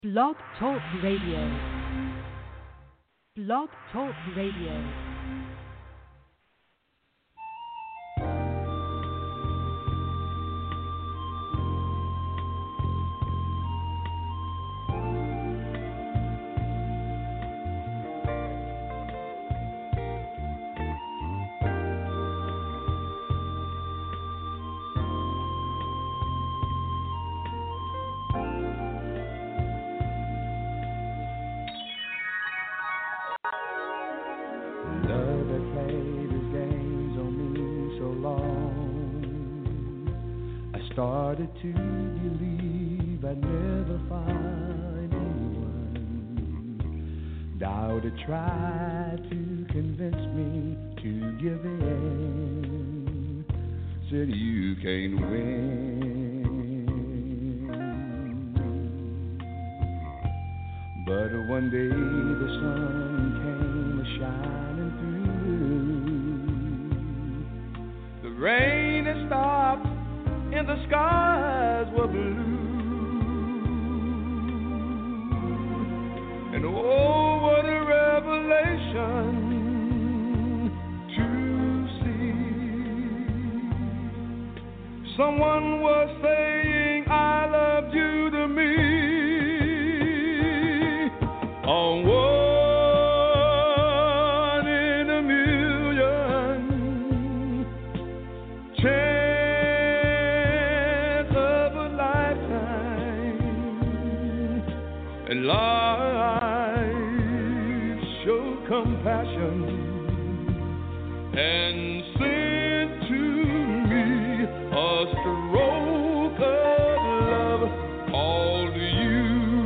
Blog Talk Radio. Blog Talk Radio. Started to believe I'd never find anyone. Doubted, tried to convince me to give in. Said you can't win. But one day the sun came shining through. The rain had stopped and the skies were blue. And oh, what a revelation to see. Someone was saying, I loved you to me. On one in a million chance. And life showed compassion and sent to me a stroke of love all to you.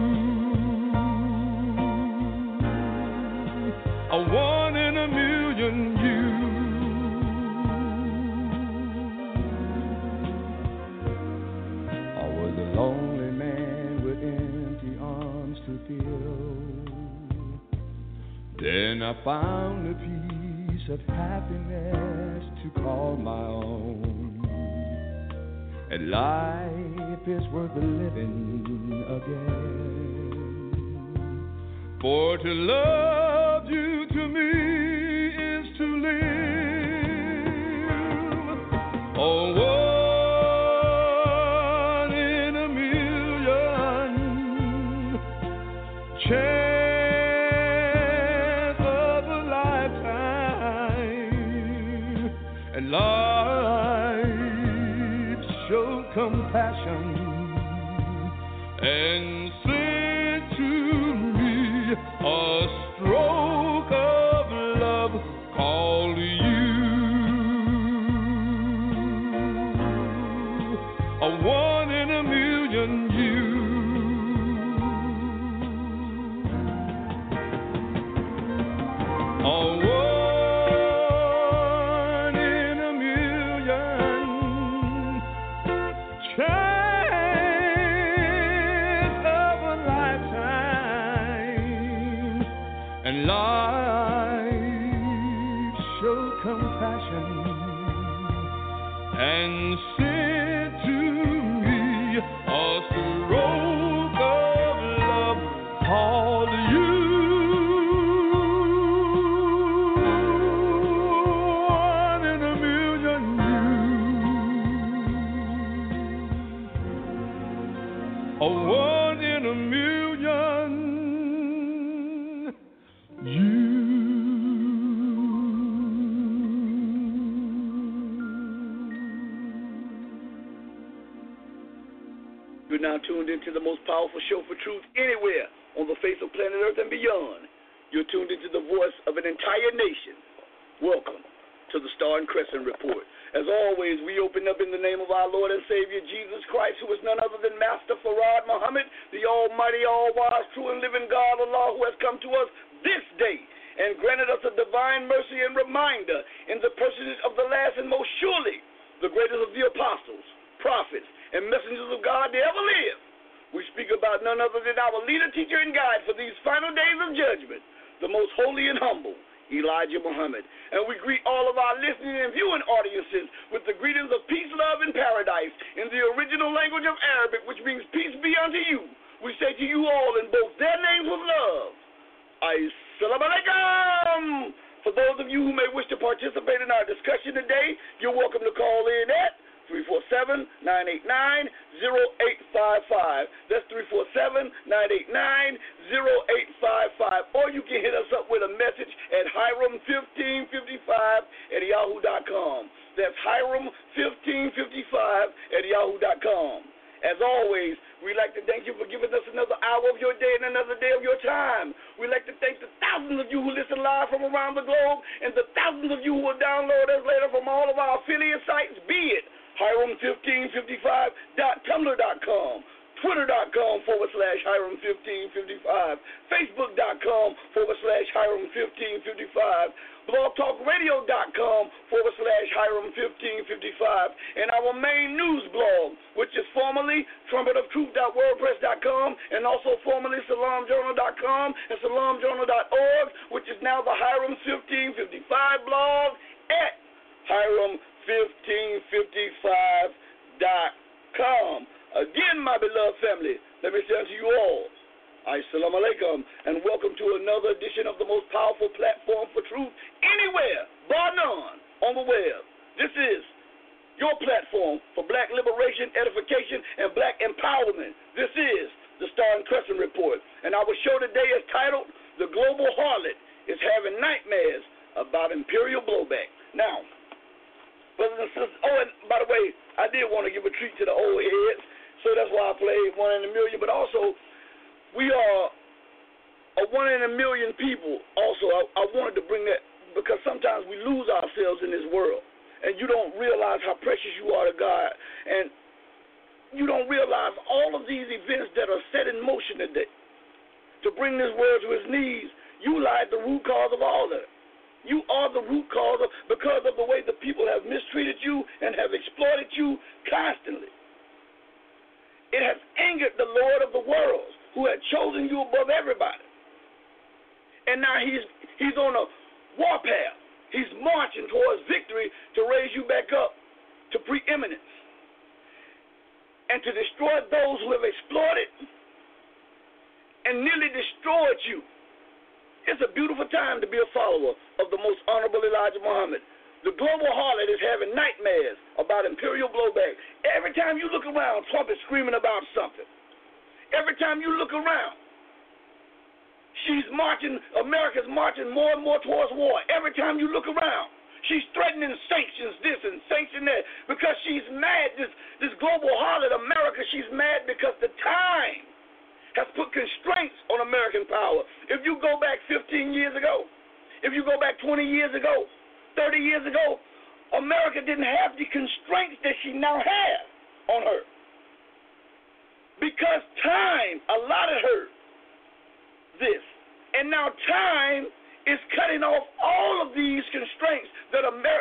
A one in a million you. I was a lonely man with empty arms to fill. Then I found a piece of happiness to call my own. And life is worth living again. For to love you to me is to live. Oh, one in a million chance of a lifetime. And life showed compassion and sent to me a stroke of love called you. A one in a million you. A one in a million chance of a lifetime. And life showed compassion and sent to me a stroke of love called you. One in a million you. A one in a million you. You're now tuned into the most powerful show for truth anywhere on the face of planet Earth and beyond. You're tuned into the voice of an entire nation. Welcome to the Star and Crescent Report. As always, we open up in the name of our Lord and Savior, Jesus Christ, who is none other than Master Farad Muhammad, the almighty, all-wise, true and living God, Allah, who has come to us this day and granted us a divine mercy and reminder in the personage of the last and most surely the greatest of the apostles, prophets, and messengers of God to ever live. We speak about none other than our leader, teacher, and guide for these final days of judgment, the most holy and humble, Elijah Muhammad. And we greet all of our listening and viewing audiences with the greetings of peace, love, and paradise in the original language of Arabic, which means peace be unto you, we say to you all in both their names of love, Assalamu alaikum. For those of you who may wish to participate in our discussion today, you're welcome to call in at 347-989-0855. That's 347-989-0855. Or you can hit us up with a message at Hiram1555@yahoo.com. That's Hiram1555@yahoo.com. As always, we'd like to thank you for giving us another hour of your day and another day of your time. We'd like to thank the thousands of you who listen live from around the globe and the thousands of you who will download us later from all of our affiliate sites, be it Hiram1555.tumblr.com, Twitter.com/Hiram1555, Facebook.com/Hiram1555, BlogTalkRadio.com/Hiram1555, and our main news blog, which is formerly TrumpetOfTruth.wordpress.com and also formerly SalamJournal.com and SalamJournal.org, which is now the Hiram1555 blog at Hiram1555.com. Again, my beloved family, let me say unto you all, Assalamu alaikum, and welcome to another edition of the most powerful platform for truth anywhere, bar none, on the web. This is your platform for black liberation, edification, and black empowerment. This is the Star and Crescent Report, and our show today is titled, The Global Harlot is Having Nightmares About Imperial Blowback. Now, brothers and sisters, oh, and by the way, I did want to give a treat to the old heads, so that's why I played One in a Million, but also, we are a 1 in a million people. Also, I wanted to bring that because sometimes we lose ourselves in this world, and you don't realize how precious you are to God, and you don't realize all of these events that are set in motion today to bring this world to its knees. You lie at the root cause of all of it. You are the root cause because of the way the people have mistreated you and have exploited you constantly. It has angered the Lord of the world, who had chosen you above everybody. And now he's on a warpath. He's marching towards victory to raise you back up to preeminence and to destroy those who have exploited and nearly destroyed you. It's a beautiful time to be a follower of the most honorable Elijah Muhammad. The global harlot is having nightmares about imperial blowback. Every time you look around, Trump is screaming about something. Every time you look around, she's marching, America's marching more and more towards war. Every time you look around, she's threatening sanctions this and sanction that because she's mad, this global harlot, America, she's mad because the time has put constraints on American power. If you go back 15 years ago, if you go back 20 years ago, 30 years ago, America didn't have the constraints that she now has on her. Because time allotted her this. And now time is cutting off all of these constraints that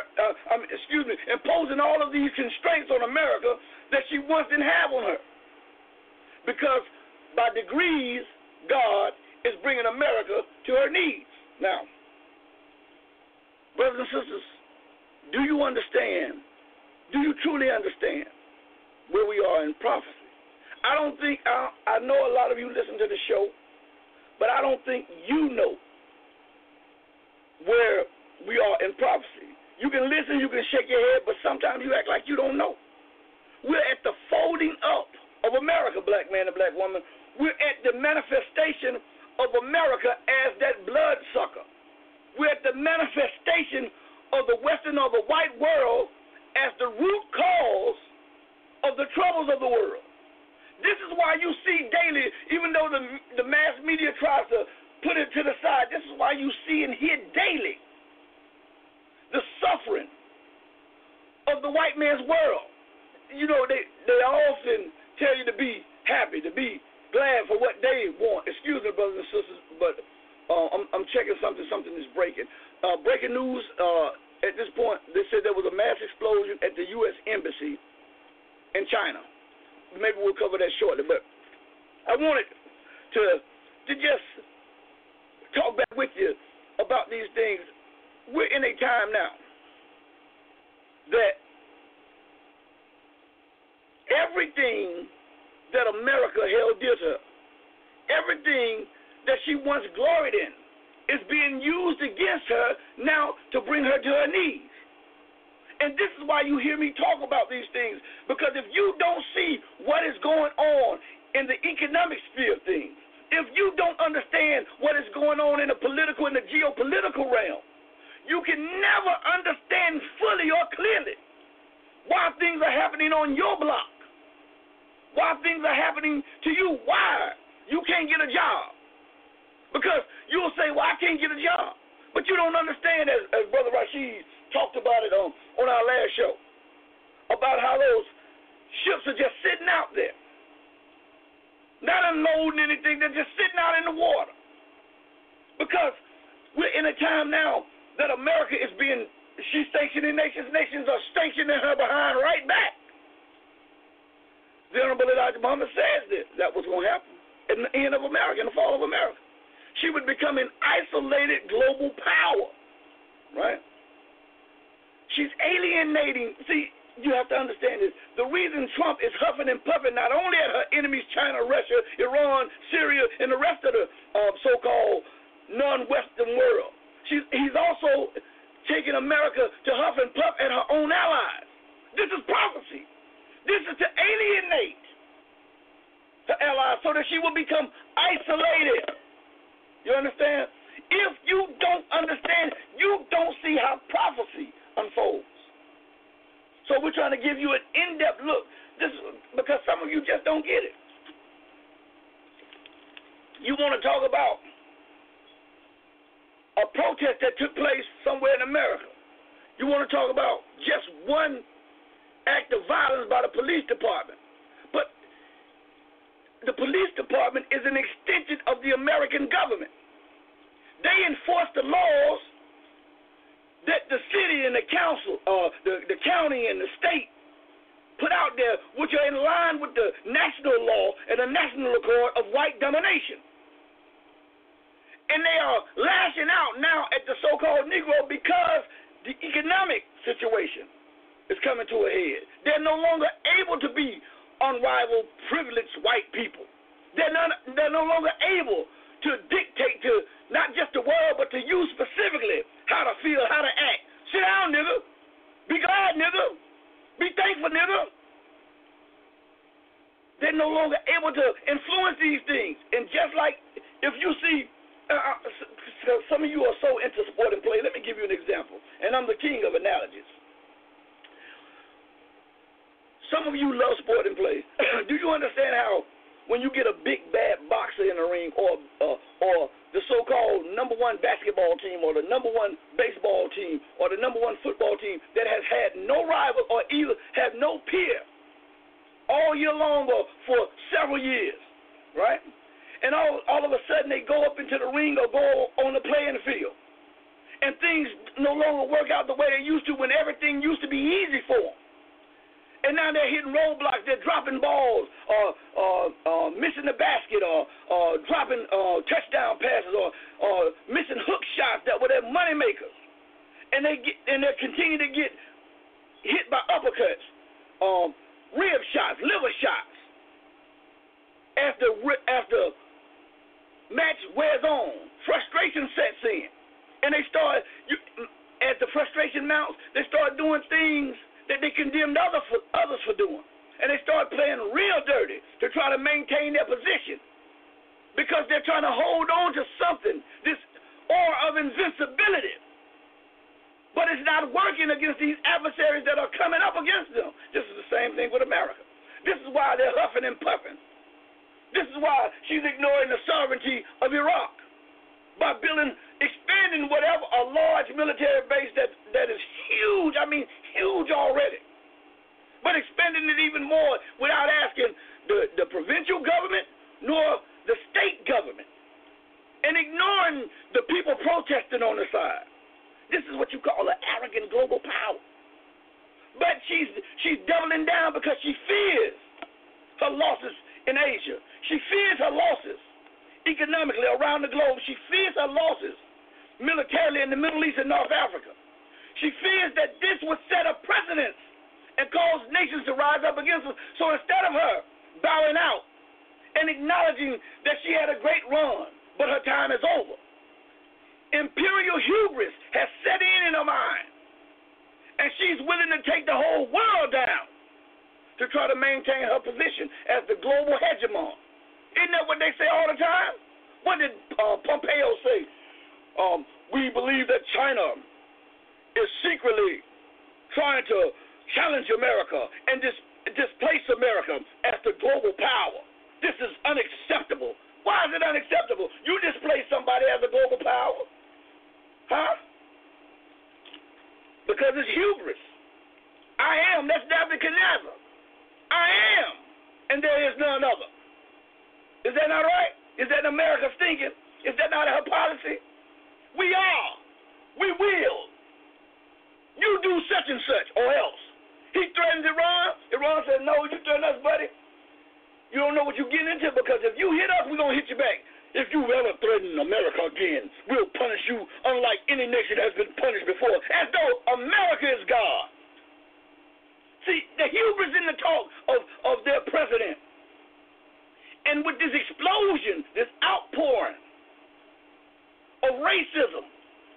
imposing all of these constraints on America that she once didn't have on her. Because by degrees, God is bringing America to her knees. Now, brothers and sisters, do you understand? Do you truly understand where we are in prophecy? I don't think, I know a lot of you listen to the show, but I don't think you know where we are in prophecy. You can listen, you can shake your head, but sometimes you act like you don't know. We're at the folding up of America, black man and black woman. We're at the manifestation of America as that bloodsucker. We're at the manifestation of the Western or the white world as the root cause of the troubles of the world. This is why you see daily, even though the mass media tries to put it to the side, this is why you see and hear daily the suffering of the white man's world. You know, they often tell you to be happy, to be glad for what they want. Excuse me, brothers and sisters, but I'm checking something. Something is breaking. Breaking news, at this point, they said there was a mass explosion at the U.S. Embassy in China. Maybe we'll cover that shortly, but I wanted to just talk back with you about these things. We're in a time now that everything that America held dear to her everything that she once gloried in is being used against her now to bring her to her knees. And this is why you hear me talk about these things, because if you don't see what is going on in the economic sphere of things, if you don't understand what is going on in the political and the geopolitical realm, you can never understand fully or clearly why things are happening on your block, why things are happening to you, why you can't get a job. Because you'll say, well, I can't get a job. But you don't understand, as Brother Rashid talked about it on our last show, about how those ships are just sitting out there, not unloading anything, they're just sitting out in the water. Because we're in a time now that America is being, she's sanctioning nations, nations are sanctioning her behind right back. The Honorable Elijah Muhammad says this, that was going to happen in the end of America, in the fall of America. She would become an isolated global power, right? She's alienating. See, you have to understand this. The reason Trump is huffing and puffing not only at her enemies, China, Russia, Iran, Syria, and the rest of the so-called non-Western world, he's also taking America to huff and puff at her own allies. This is prophecy. This is to alienate her allies so that she will become isolated. You understand? If you don't understand, you don't see how prophecy unfolds. So we're trying to give you an in-depth look. This is because some of you just don't get it. You want to talk about a protest that took place somewhere in America. You want to talk about just one act of violence by the police department. But the police department is an extension of the American government. They enforce the laws that the city and the council, the county and the state put out there, which are in line with the national law and the national accord of white domination. And they are lashing out now at the so-called Negro because the economic situation is coming to a head. They're no longer able to be unrivaled, privileged white people. They're no longer able to dictate to not just the world, but to you specifically how to feel, how to act. Sit down, nigga. Be glad, nigga. Be thankful, nigga. They're no longer able to influence these things. And just like if you see, some of you are so into sport and play. Let me give you an example. And I'm the king of analogies. Some of you love sport and play. Do you understand how when you get a big bad boxer in the ring, or the so-called number one basketball team, or the number one baseball team, or the number one football team that has had no rival or either have no peer all year long or for several years, right? And all of a sudden they go up into the ring or go on the playing field, and things no longer work out the way they used to when everything used to be easy for them. And now they're hitting roadblocks, they're dropping balls, or missing the basket, or dropping touchdown passes, or missing hook shots that were their money makers. And they continue to get hit by uppercuts, rib shots, liver shots. After match wears on, frustration sets in, and they start. As the frustration mounts, they start doing things that they condemned others for doing. And they start playing real dirty to try to maintain their position because they're trying to hold on to something, this aura of invincibility. But it's not working against these adversaries that are coming up against them. This is the same thing with America. This is why they're huffing and puffing. This is why she's ignoring the sovereignty of Iraq by expanding whatever a large military base that is huge, huge already, but expanding it even more without asking the provincial government nor the state government, and ignoring the people protesting on the side. This is what you call an arrogant global power. But she's doubling down because she fears her losses in Asia. She fears her losses economically around the globe. She fears her losses militarily in the Middle East and North Africa. She fears that this would set a precedent and cause nations to rise up against her. So instead of her bowing out and acknowledging that she had a great run, but her time is over. Imperial hubris has set in her mind, and she's willing to take the whole world down to try to maintain her position as the global hegemon. Isn't that what they say all the time? What did Pompeo say? We believe that China is secretly trying to challenge America and displace America as the global power. This is unacceptable. Why is it unacceptable? You displace somebody as a global power? Huh? Because it's hubris. I am. That's Nebuchadnezzar. I am. And there is none other. Is that not right? Is that America's thinking? Is that not her policy? We are. We will. You do such and such or else. He threatens Iran. Iran said, no, you threaten us, buddy. You don't know what you're getting into, because if you hit us, we're going to hit you back. If you ever threaten America again, we'll punish you unlike any nation has been punished before, as though America is God. See, the hubris in the talk of their president. And with this explosion, this outpouring of racism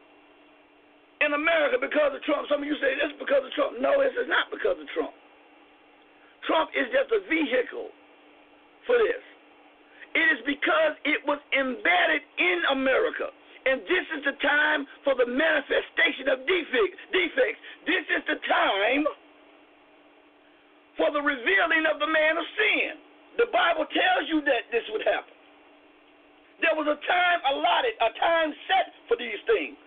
in America because of Trump. Some of you say this is because of Trump. No, this is not because of Trump. Trump is just a vehicle for this. It is because it was embedded in America. And this is the time for the manifestation of defects. This is the time for the revealing of the man of sin. The Bible tells you that this would happen. There was a time allotted, a time set for these things.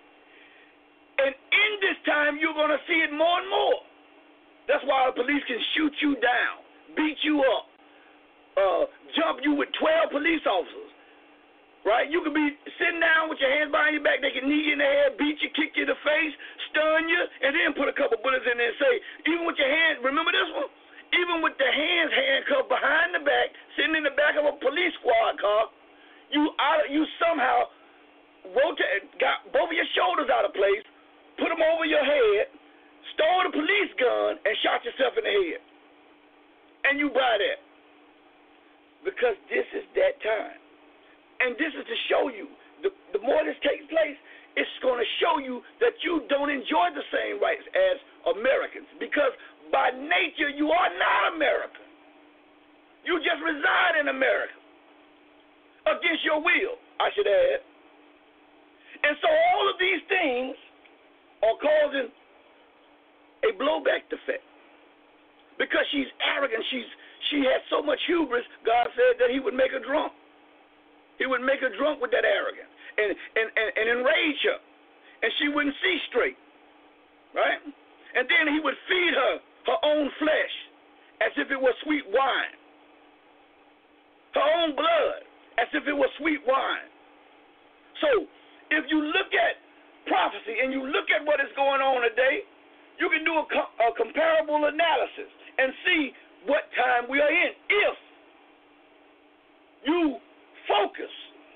And in this time, you're going to see it more and more. That's why the police can shoot you down, beat you up, jump you with 12 police officers, right? You could be sitting down with your hands behind your back. They can knee you in the head, beat you, kick you in the face, stun you, and then put a couple bullets in there and say, even with your hands, remember this one? Even with the hands handcuffed behind the back, sitting in the back of a police squad car, you somehow got both of your shoulders out of place, put them over your head, stole the police gun, and shot yourself in the head. And you buy that. Because this is that time. And this is to show you, the more this takes place, it's going to show you that you don't enjoy the same rights as Americans. Because by nature, you are not American. You just reside in America. Against your will, I should add. And so all of these things are causing a blowback effect. Because she's arrogant. She has so much hubris, God said that he would make her drunk. He would make her drunk with that arrogance and enrage her. And she wouldn't see straight. Right? And then he would feed her own flesh as if it was sweet wine. Her own blood as if it was sweet wine. So if you look at prophecy and you look at what is going on today, you can do a comparable analysis and see what time we are in. If you focus,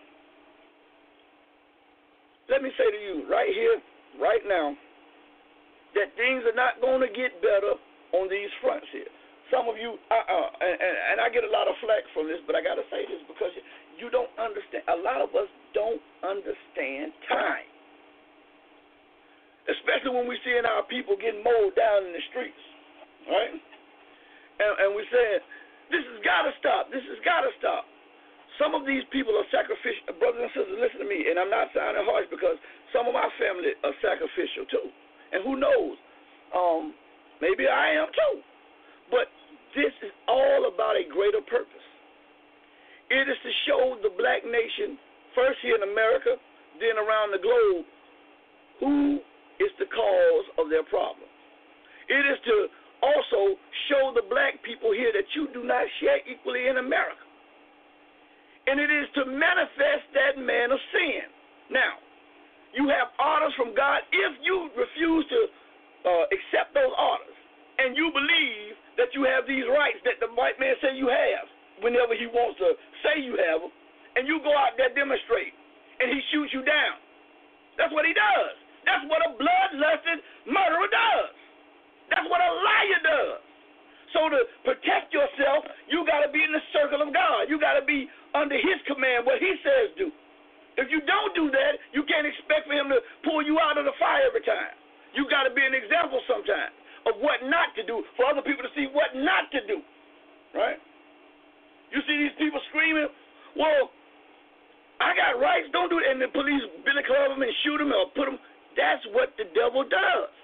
let me say to you right here, right now, that things are not going to get better on these fronts here. Some of you, and I get a lot of flack from this, but I got to say this because you don't understand. A lot of us don't understand time. Especially when we're seeing our people getting mowed down in the streets, right? And we're saying, this has got to stop. This has got to stop. Some of these people are sacrificial. Brothers and sisters, listen to me, and I'm not sounding harsh because some of my family are sacrificial too. And who knows? Maybe I am too. But this is all about a greater purpose. It is to show the black nation, first here in America, then around the globe, who is the cause of their problem. It is to also show the black people here that you do not share equally in America. And it is to manifest that man of sin. Now, you have orders from God. If you refuse to accept those orders and you believe that you have these rights that the white man say you have whenever he wants to say you have them, and you go out there demonstrate, and he shoots you down. That's what he does. That's what a bloodlusted murderer does. That's what a liar does. So to protect yourself, you got to be in the circle of God. You got to be under his command, what he says do. If you don't do that, you can't expect for him to pull you out of the fire every time. You got to be an example sometimes of what not to do for other people to see what not to do, right? You see these people screaming, well, I got rights, don't do it, and the police billy club them and shoot them or put them. That's what the devil does.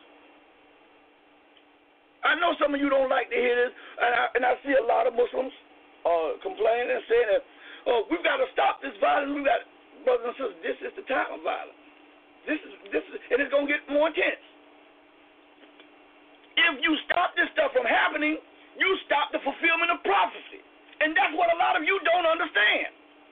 I know some of you don't like to hear this, and I see a lot of Muslims complaining and saying that, oh, we've got to stop this violence. We've got, brothers and sisters, this is the time of violence. This is, and it's going to get more intense. If you stop this stuff from happening, you stop the fulfillment of prophecy. And that's what a lot of you don't understand.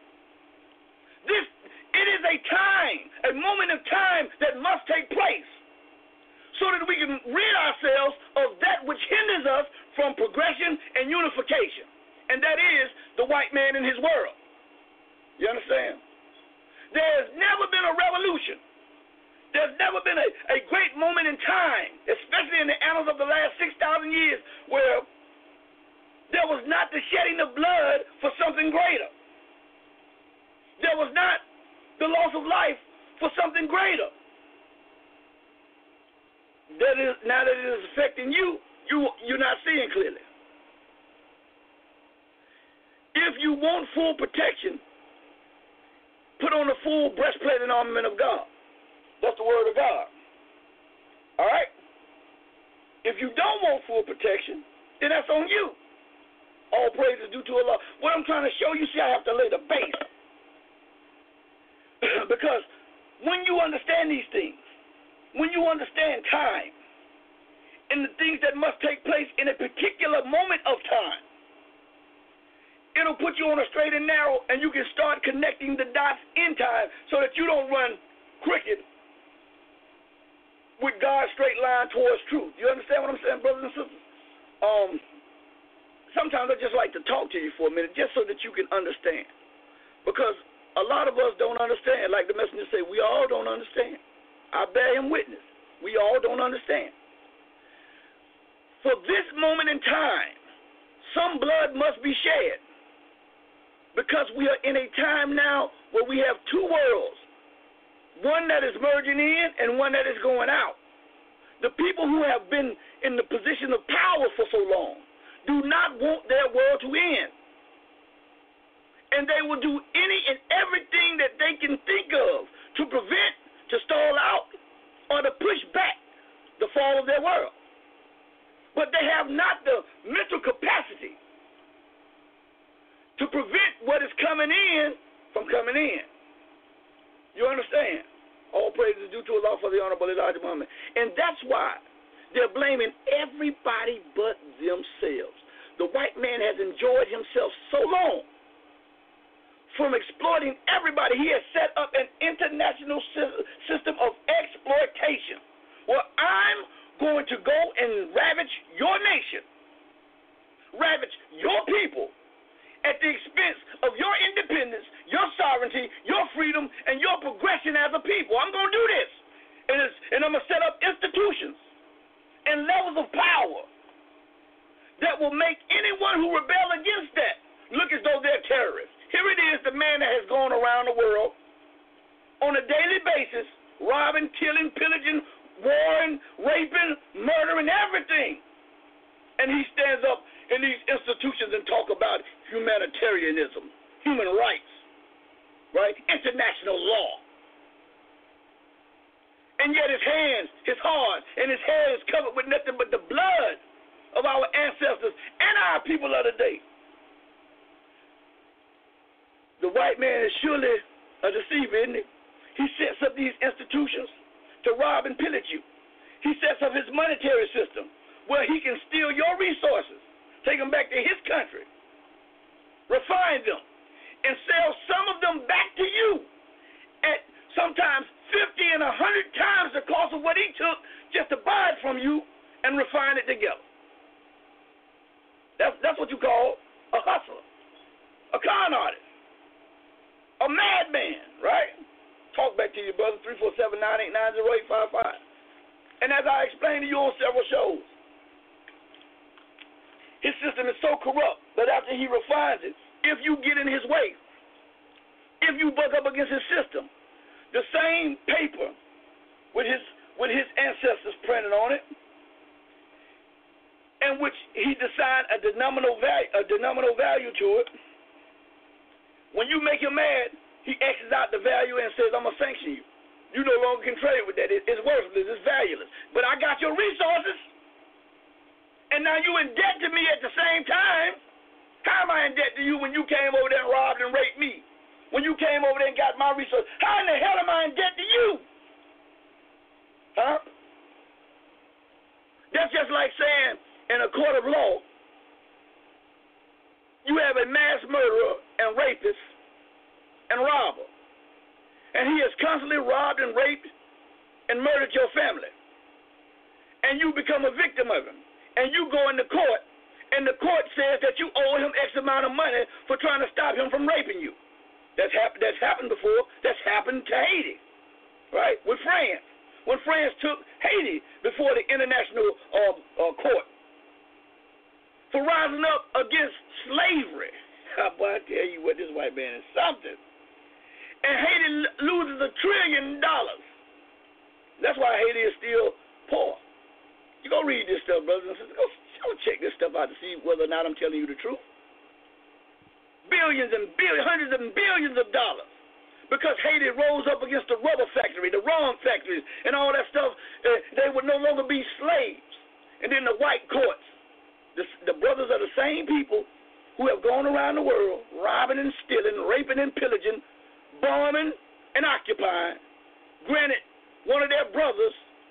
It is a time, a moment of time that must take place so that we can rid ourselves of that which hinders us from progression and unification. And that is the white man in his world. You understand? There's never been a revolution. There's never been a great moment in time, especially in the annals of the last 6,000 years, where there was not the shedding of blood for something greater. There was not the loss of life for something greater. That is, now that it is affecting you, you're not seeing clearly. If you want full protection, put on the full breastplate and armament of God. That's the word of God. All right? If you don't want full protection, then that's on you. All praise is due to Allah. What I'm trying to show you, see, I have to lay the base. Because when you understand these things, when you understand time and the things that must take place in a particular moment of time, it'll put you on a straight and narrow, and you can start connecting the dots in time so that you don't run crooked with God's straight line towards truth. You understand what I'm saying, brothers and sisters? Sometimes I just like to talk to you for a minute just so that you can understand. Because a lot of us don't understand. Like the messenger said, we all don't understand. I bear him witness. We all don't understand. For this moment in time, some blood must be shed. Because we are in a time now where we have two worlds. One that is merging in and one that is going out. The people who have been in the position of power for so long do not want their world to end. And they will do any and everything that they can think of to prevent, to stall out, or to push back the fall of their world. But they have not the mental capacity to prevent what is coming in from coming in. You understand? All praise is due to Allah for the Honorable Elijah Muhammad. And that's why they're blaming everybody but themselves. The white man has enjoyed himself so long from exploiting everybody. He has set up an international system of exploitation where I'm going to go and ravage your nation, ravage your people at the expense of your independence, your sovereignty, your freedom, and your progression as a people. I'm going to do this. And I'm going to set up institutions and levels of power that will make anyone who rebel against that look as though they're terrorists. Here it is, the man that has gone around the world on a daily basis, robbing, killing, pillaging, warring, raping, murdering, everything. And he stands up in these institutions and talk about humanitarianism, human rights, right? International law. And yet his hands, his heart, and his hair is covered with nothing but the blood of our ancestors and our people of the day. The white man is surely a deceiver, isn't he? He sets up these institutions to rob and pillage you. He sets up his monetary system where he can steal your resources, take them back to his country, refine them, and sell some of them back to you at sometimes 50 and 100 times the cost of what he took just to buy it from you and refine it together. That's what you call a hustler, a con artist, a madman, right? Talk back to you, brother, 347-989-0855. And as I explained to you on several shows, His system is so corrupt that after he refines it, if you get in his way, if you buck up against his system, the same paper with his ancestors printed on it, in which he assigned a denominal value to it, when you make him mad, he X's out the value and says, I'm going to sanction you. You no longer can trade with that. It's worthless. It's valueless. But I got your resources, and now you in debt to me at the same time. How am I in debt to you when you came over there and robbed and raped me? When you came over there and got my resources? How in the hell am I in debt to you? Huh? That's just like saying in a court of law, you have a mass murderer and rapist and robber, and he has constantly robbed and raped and murdered your family, and you become a victim of him, and you go into court, and the court says that you owe him X amount of money for trying to stop him from raping you. That's happened before. That's happened to Haiti, right, with France. When France took Haiti before the international court for rising up against slavery. Boy, I tell you what, this white man is something. And Haiti loses $1 trillion. That's why Haiti is still poor. You go read this stuff, brothers and sisters. Go check this stuff out to see whether or not I'm telling you the truth. Billions and billions, hundreds of billions of dollars. Because Haiti rose up against the rubber factory, the rum factories, and all that stuff. They would no longer be slaves. And then the white courts, the brothers are the same people who have gone around the world robbing and stealing, raping and pillaging, bombing and occupying, granted one of their brothers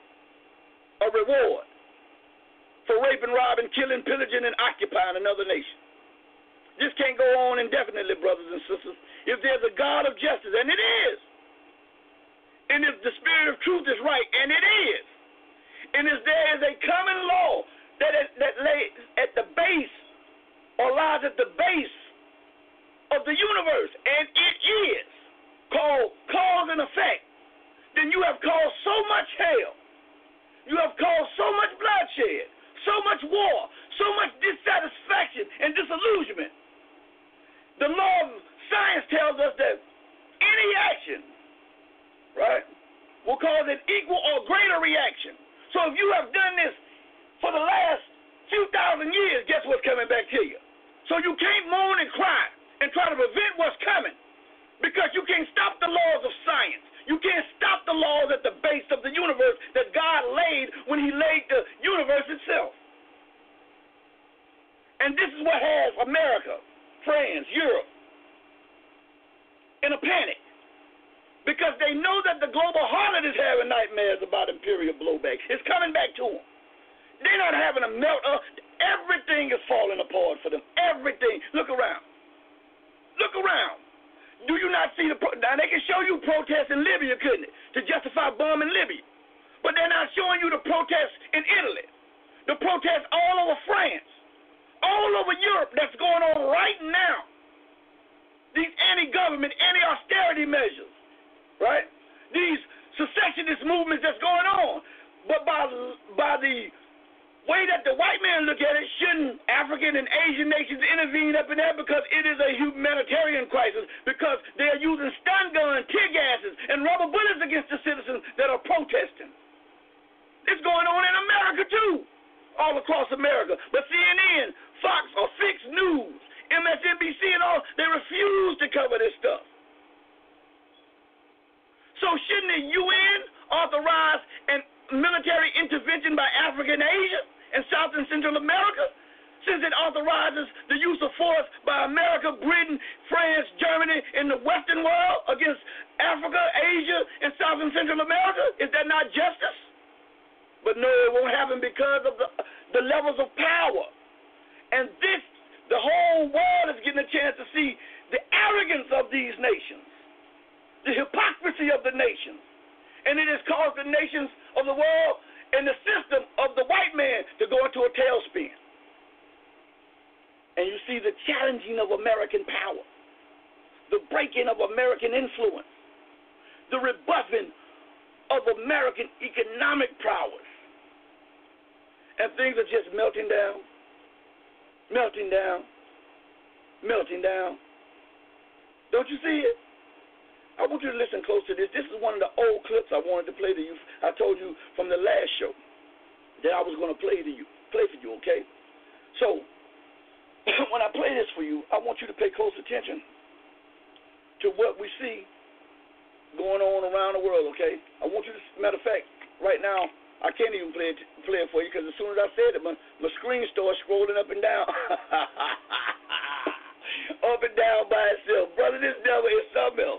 a reward for raping, robbing, killing, pillaging, and occupying another nation. This can't go on indefinitely, brothers and sisters. If there's a God of justice, and it is, and if the spirit of truth is right, and it is, and if there is a common law that lays at the base or lies at the base of the universe, and it is called cause and effect, then you have caused so much hell, you have caused so much bloodshed, so much war, so much dissatisfaction and disillusionment. The law of science tells us that any action, right, will cause an equal or greater reaction. So if you have done this for the last few thousand years, guess what's coming back to you? So you can't moan and cry and try to prevent what's coming because you can't stop the laws of science. You can't stop the laws at the base of the universe that God laid when he laid the universe itself. And this is what has America, France, Europe in a panic because they know that the global harlot is having nightmares about imperial blowback. It's coming back to them. They're not having a melt. Everything is falling apart for them. Everything. Look around. Look around. Do you not see now they can show you protests in Libya, couldn't it, to justify bombing Libya. But they're not showing you the protests in Italy, the protests all over France, all over Europe that's going on right now. These anti-government, anti-austerity measures, right? These secessionist movements that's going on. But by the way that the white man look at it, shouldn't African and Asian nations intervene up in there because it is a humanitarian crisis because they're using stun guns, tear gases, and rubber bullets against the citizens that are protesting. It's going on in America too, all across America. But CNN, Fox, or Fix News, MSNBC, and all, they refuse to cover this stuff. So shouldn't the UN authorize an military intervention by Africa and Asia and South and Central America, since it authorizes the use of force by America, Britain, France, Germany, and the Western world against Africa, Asia, and South and Central America? Is that not justice? But no, it won't happen because of the levels of power. And the whole world is getting a chance to see the arrogance of these nations, the hypocrisy of the nations. And it has caused the nations of the world and the system of the white man to go into a tailspin. And you see the challenging of American power, the breaking of American influence, the rebuffing of American economic prowess. And things are just melting down. melting down. Don't you see it? I want you to listen close to this. This is one of the old clips I wanted to play to you. I told you from the last show that I was going to play for you, okay? So, when I play this for you, I want you to pay close attention to what we see going on around the world, okay? I want you to, matter of fact, right now, I can't even play it for you because as soon as I said it, my screen started scrolling up and down. Up and down by itself. Brother, this devil is something else.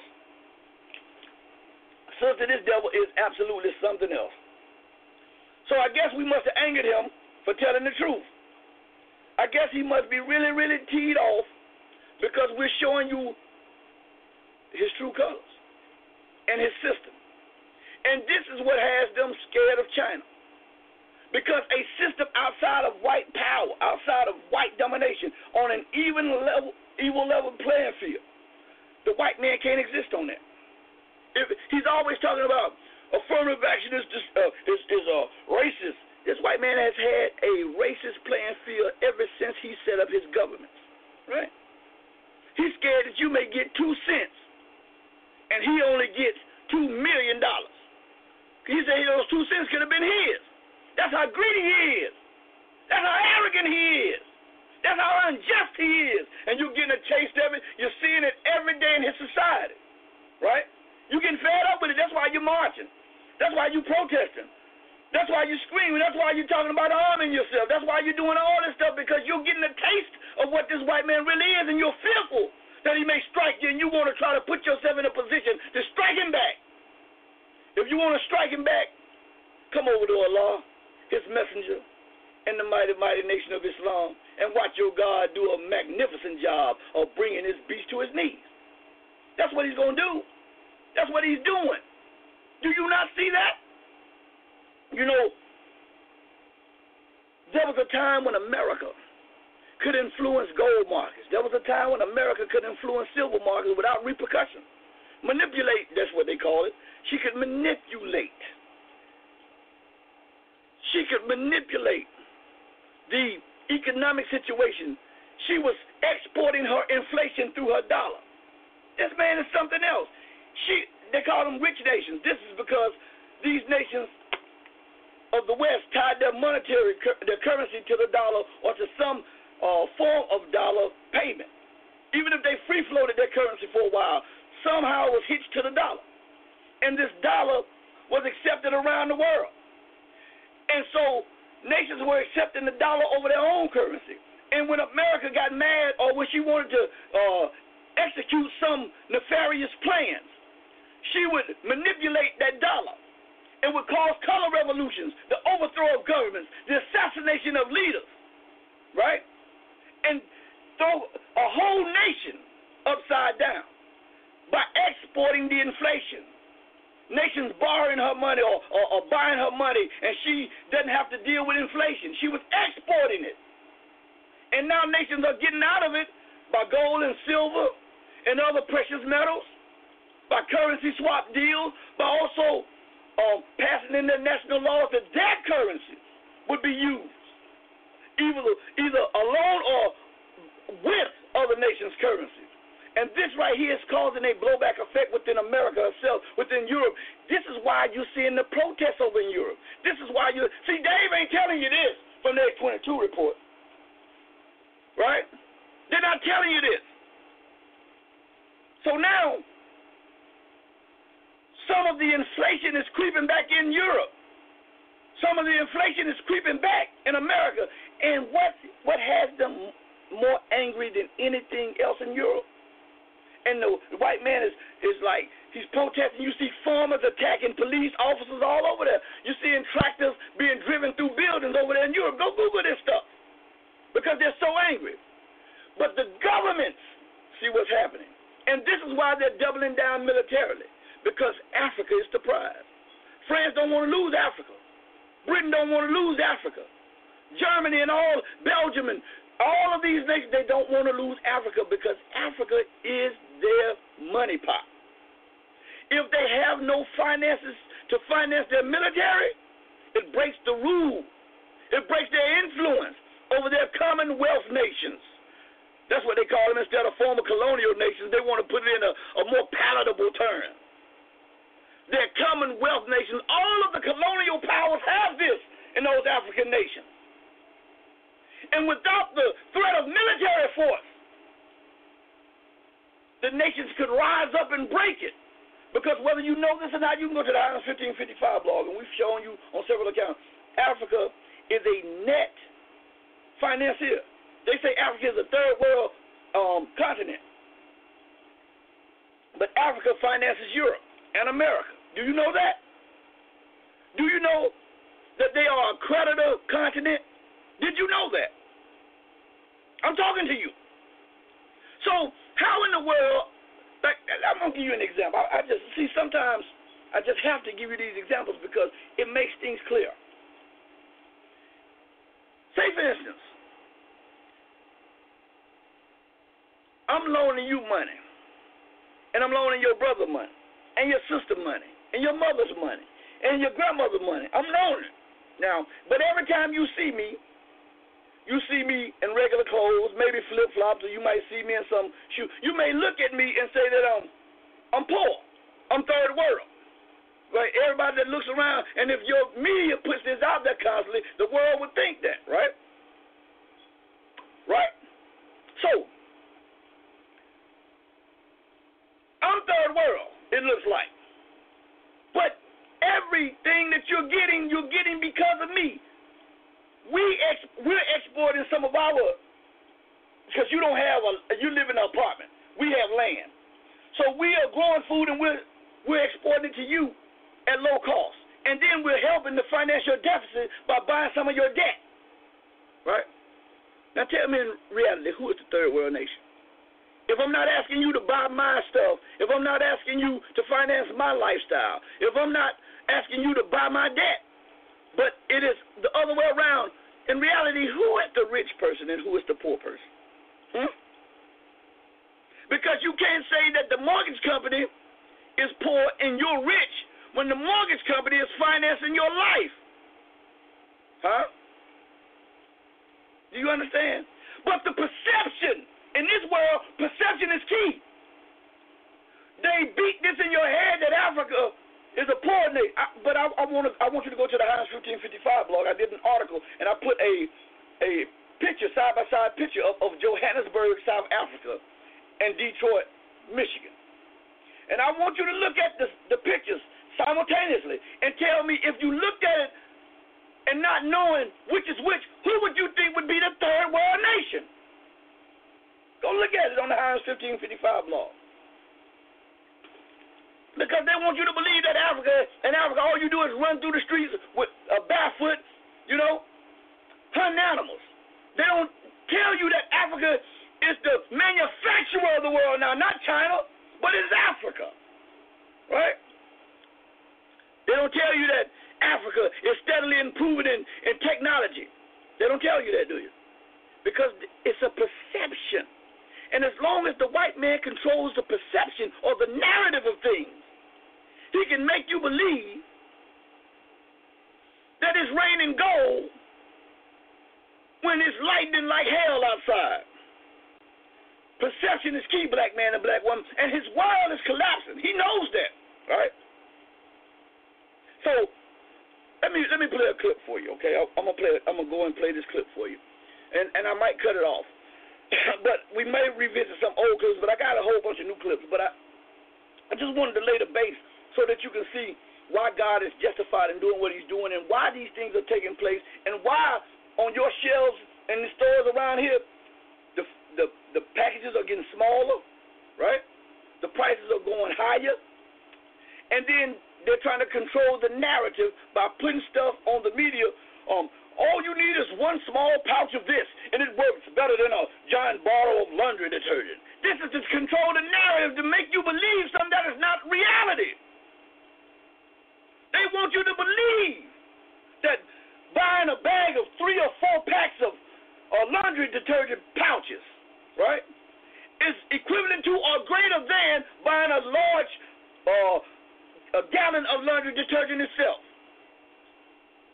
Sister, this devil is absolutely something else. So I guess we must have angered him for telling the truth. I guess he must be really, really teed off because we're showing you his true colors and his system. And this is what has them scared of China. Because a system outside of white power, outside of white domination, on an evil level playing field, the white man can't exist on that. He's always talking about affirmative action is racist. This white man has had a racist playing field ever since he set up his government. Right? He's scared that you may get 2 cents, and he only gets $2 million. He said those 2 cents could have been his. That's how greedy he is. That's how arrogant he is. That's how unjust he is. And you're getting a taste of it. You're seeing it every day in his society. Right? You're getting fed up with it. That's why you're marching. That's why you're protesting. That's why you're screaming. That's why you're talking about arming yourself. That's why you're doing all this stuff, because you're getting a taste of what this white man really is, and you're fearful that he may strike you, and you want to try to put yourself in a position to strike him back. If you want to strike him back, come over to Allah, his messenger, and the mighty, mighty nation of Islam, and watch your God do a magnificent job of bringing this beast to his knees. That's what he's going to do. That's what he's doing. Do you not see that? You know, there was a time when America could influence gold markets. There was a time when America could influence silver markets without repercussion. Manipulate, that's what they call it. She could manipulate. She could manipulate the economic situation. She was exporting her inflation through her dollar. This man is something else. They call them rich nations. This is because these nations of the West tied their their currency to the dollar or to some form of dollar payment. Even if they free-floated their currency for a while, somehow it was hitched to the dollar. And this dollar was accepted around the world. And so nations were accepting the dollar over their own currency. And when America got mad, or when she wanted to execute some nefarious plans, she would manipulate that dollar and would cause color revolutions, the overthrow of governments, the assassination of leaders, right? And throw a whole nation upside down by exporting the inflation. Nations borrowing her money or buying her money, and she doesn't have to deal with inflation. She was exporting it. And now nations are getting out of it by gold and silver and other precious metals, by currency swap deals, by also passing international laws that their currency would be used, either alone or with other nations' currencies. And this right here is causing a blowback effect within America itself, within Europe. This is why you're seeing the protests over in Europe. This is why see, Dave ain't telling you this from their 22 report. Right? They're not telling you this. So now, some of the inflation is creeping back in Europe. Some of the inflation is creeping back in America. And what has them more angry than anything else in Europe? And the white man is like, he's protesting. You see farmers attacking police officers all over there. You're seeing tractors being driven through buildings over there in Europe. Go Google this stuff, because they're so angry. But the governments see what's happening. And this is why they're doubling down militarily, because Africa is the prize. France don't want to lose Africa. Britain don't want to lose Africa. Germany and Belgium and all of these nations, they don't want to lose Africa, because Africa is their money pot. If they have no finances to finance their military, it breaks the rule. It breaks their influence over their commonwealth nations. That's what they call them instead of former colonial nations. They want to put it in a more palatable term. Their commonwealth nations, all of the colonial powers have this in those African nations. And without the threat of military force, the nations could rise up and break it. Because whether you know this or not, you can go to the Highlands 1555 blog, and we've shown you on several accounts, Africa is a net financier. They say Africa is a third world continent. But Africa finances Europe and America. Do you know that? Do you know that they are a creditor continent? Did you know that? I'm talking to you. So how in the world, like, I'm going to give you an example. I just, see, sometimes I just have to give you these examples because it makes things clear. Say, for instance, I'm loaning you money, and I'm loaning your brother money, and your sister money, and your mother's money, and your grandmother's money. I'm loaning. Now, but every time you see me in regular clothes, maybe flip-flops, or you might see me in some shoes. You may look at me and say that I'm poor. I'm third world. Right? Everybody that looks around, and if your media puts this out there constantly, the world would think that, right? Right? So, I'm third world, it looks like. But everything that you're getting because of me. We're exporting some of our, because you live in an apartment. We have land. So we are growing food and we're exporting it to you at low cost. And then we're helping the financial deficit by buying some of your debt. Right? Now tell me in reality, who is the third world nation? If I'm not asking you to buy my stuff, if I'm not asking you to finance my lifestyle, if I'm not asking you to buy my debt, but it is the other way around. In reality, who is the rich person and who is the poor person? Because you can't say that the mortgage company is poor and you're rich when the mortgage company is financing your life. Huh? Do you understand? But the perception, in this world, perception is key. They beat this in your head that Africa is a poor nation. But I want you to go to the Highlands 1555 blog. I did an article, and I put a picture, side-by-side picture of Johannesburg, South Africa, and Detroit, Michigan. And I want you to look at the pictures simultaneously and tell me, if you looked at it and not knowing which is which, who would you think would be the third world nation? Go look at it on the Highlands 1555 blog. Because they want you to believe that Africa, all you do is run through the streets with barefoot, hunting animals. They don't tell you that Africa is the manufacturer of the world now, not China, but it's Africa, right? They don't tell you that Africa is steadily improving in technology. They don't tell you that, do you? Because it's a perception. And as long as the white man controls the perception or the narrative of things, he can make you believe that it's raining gold when it's lightning like hell outside. Perception is key, black man and black woman, and his world is collapsing. He knows that, right? So let me play a clip for you, okay? I'm gonna go and play this clip for you, and I might cut it off, but we may revisit some old clips. But I got a whole bunch of new clips. But I just wanted to lay the base so that you can see why God is justified in doing what He's doing, and why these things are taking place, and why on your shelves and the stores around here, the packages are getting smaller, right? The prices are going higher, and then they're trying to control the narrative by putting stuff on the media. All you need is one small pouch of this, and it works better than a giant bottle of laundry detergent. This is to control the narrative to make you believe something that is not reality. They want you to believe that buying a bag of 3 or 4 packs of laundry detergent pouches, right, is equivalent to or greater than buying a large a gallon of laundry detergent itself.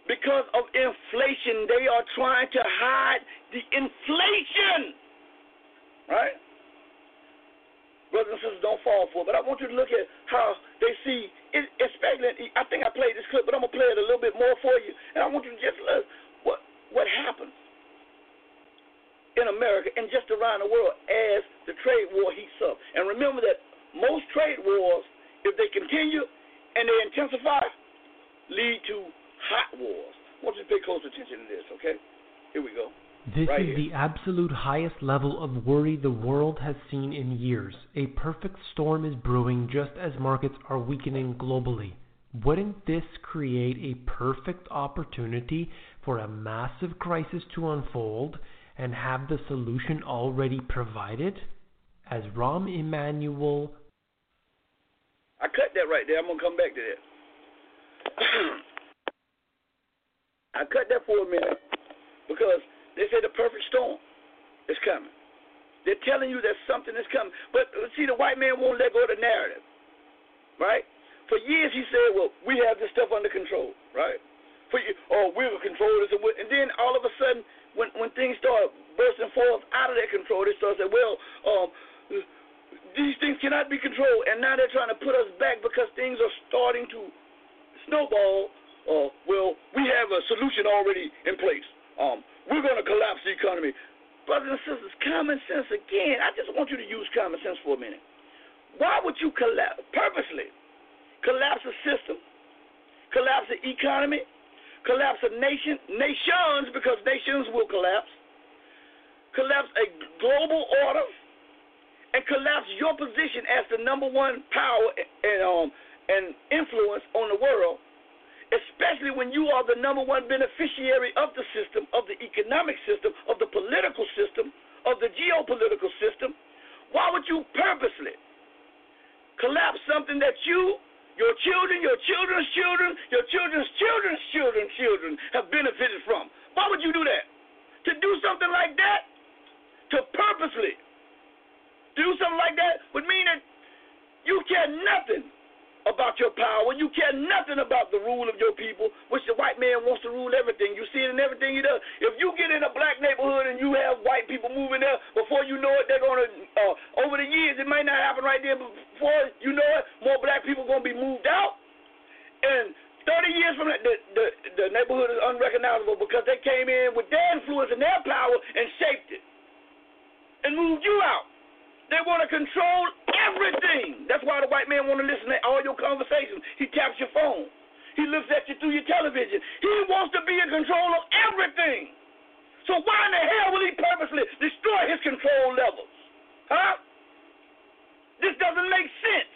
Because of inflation, they are trying to hide the inflation. Right? Brothers and sisters, don't fall for it. But I want you to look at how they see, especially, I think I played this clip, but I'm going to play it a little bit more for you. And I want you to just look what happens in America and just around the world as the trade war heats up. And remember that most trade wars, if they continue and they intensify, lead to hot wars. I want you to pay close attention to this, okay? Here we go. This right is here. the absolute highest level of worry the world has seen in years. A perfect storm is brewing just as markets are weakening globally. Wouldn't this create a perfect opportunity for a massive crisis to unfold and have the solution already provided? As Rahm Emanuel... I cut that right there. I'm going to come back to that. I cut that for a minute because they say the perfect storm is coming. They're telling you that something is coming. But see, the white man won't let go of the narrative, right? For years he said, well, we have this stuff under control, right? We'll control this. And then all of a sudden, when things start bursting forth out of their control, they start saying, well, these things cannot be controlled. And now they're trying to put us back because things are starting to snowball. Well, we have a solution already in place. We're going to collapse the economy. Brothers and sisters, common sense again. I just want you to use common sense for a minute. Why would you purposely collapse a system, collapse the economy, collapse a nations, because nations will collapse a global order, and collapse your position as the number one power and influence on the world, especially when you are the number one beneficiary of the system, of the economic system, of the political system, of the geopolitical system? Why would you purposely collapse something that you, your children, your children's children, your children's children's children's children have benefited from? Why would you do that? To do something like that, to purposely do something like that would mean that you care nothing about your power. You care nothing about the rule of your people, which the white man wants to rule everything. You see it in everything he does. If you get in a black neighborhood and you have white people moving there, before you know it, they're going to, over the years, it might not happen right there, but before you know it, more black people are going to be moved out. And 30 years from that, the neighborhood is unrecognizable because they came in with their influence and their power and shaped it and moved you out. They want to control everything. That's why the white man want to listen to all your conversations. He taps your phone. He looks at you through your television. He wants to be in control of everything. So why in the hell will he purposely destroy his control levels? Huh? This doesn't make sense.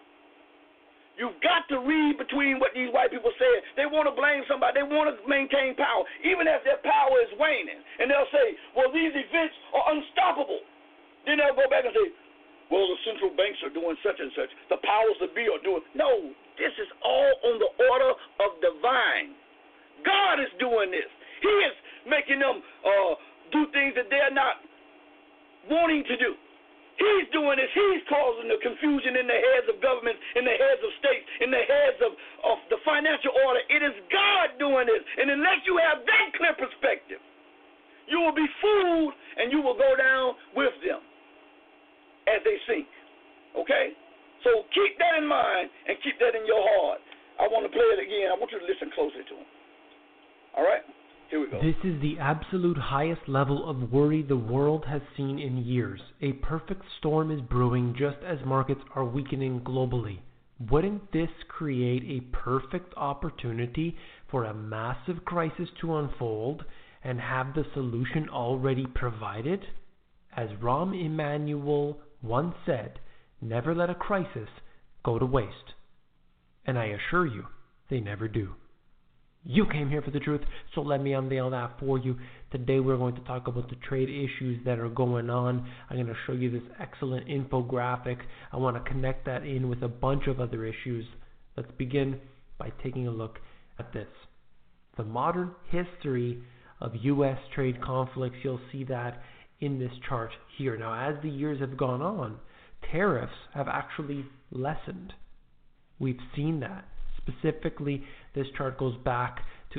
You've got to read between what these white people say. They want to blame somebody. They want to maintain power, even as their power is waning. And they'll say, well, these events are unstoppable. Then they'll go back and say, well, the central banks are doing such and such. The powers that be are doing. No, this is all on the order of divine. God is doing this. He is making them do things that they're not wanting to do. He's doing this. He's causing the confusion in the heads of governments, in the heads of states, in the heads of the financial order. It is God doing this. And unless you have that clear perspective, you will be fooled and you will go down with them as they sink. Okay? So keep that in mind and keep that in your heart. I want to play it again. I want you to listen closely to him. All right? Here we go. This is the absolute highest level of worry the world has seen in years. A perfect storm is brewing just as markets are weakening globally. Wouldn't this create a perfect opportunity for a massive crisis to unfold and have the solution already provided? As Rahm Emanuel once said, never let a crisis go to waste. And I assure you, they never do. You came here for the truth, so let me unveil that for you. Today we're going to talk about the trade issues that are going on. I'm going to show you this excellent infographic. I want to connect that in with a bunch of other issues. Let's begin by taking a look at this. The modern history of U.S. trade conflicts, you'll see that in this chart here. Now, as the years have gone on, tariffs have actually lessened. We've seen that. Specifically, this chart goes back to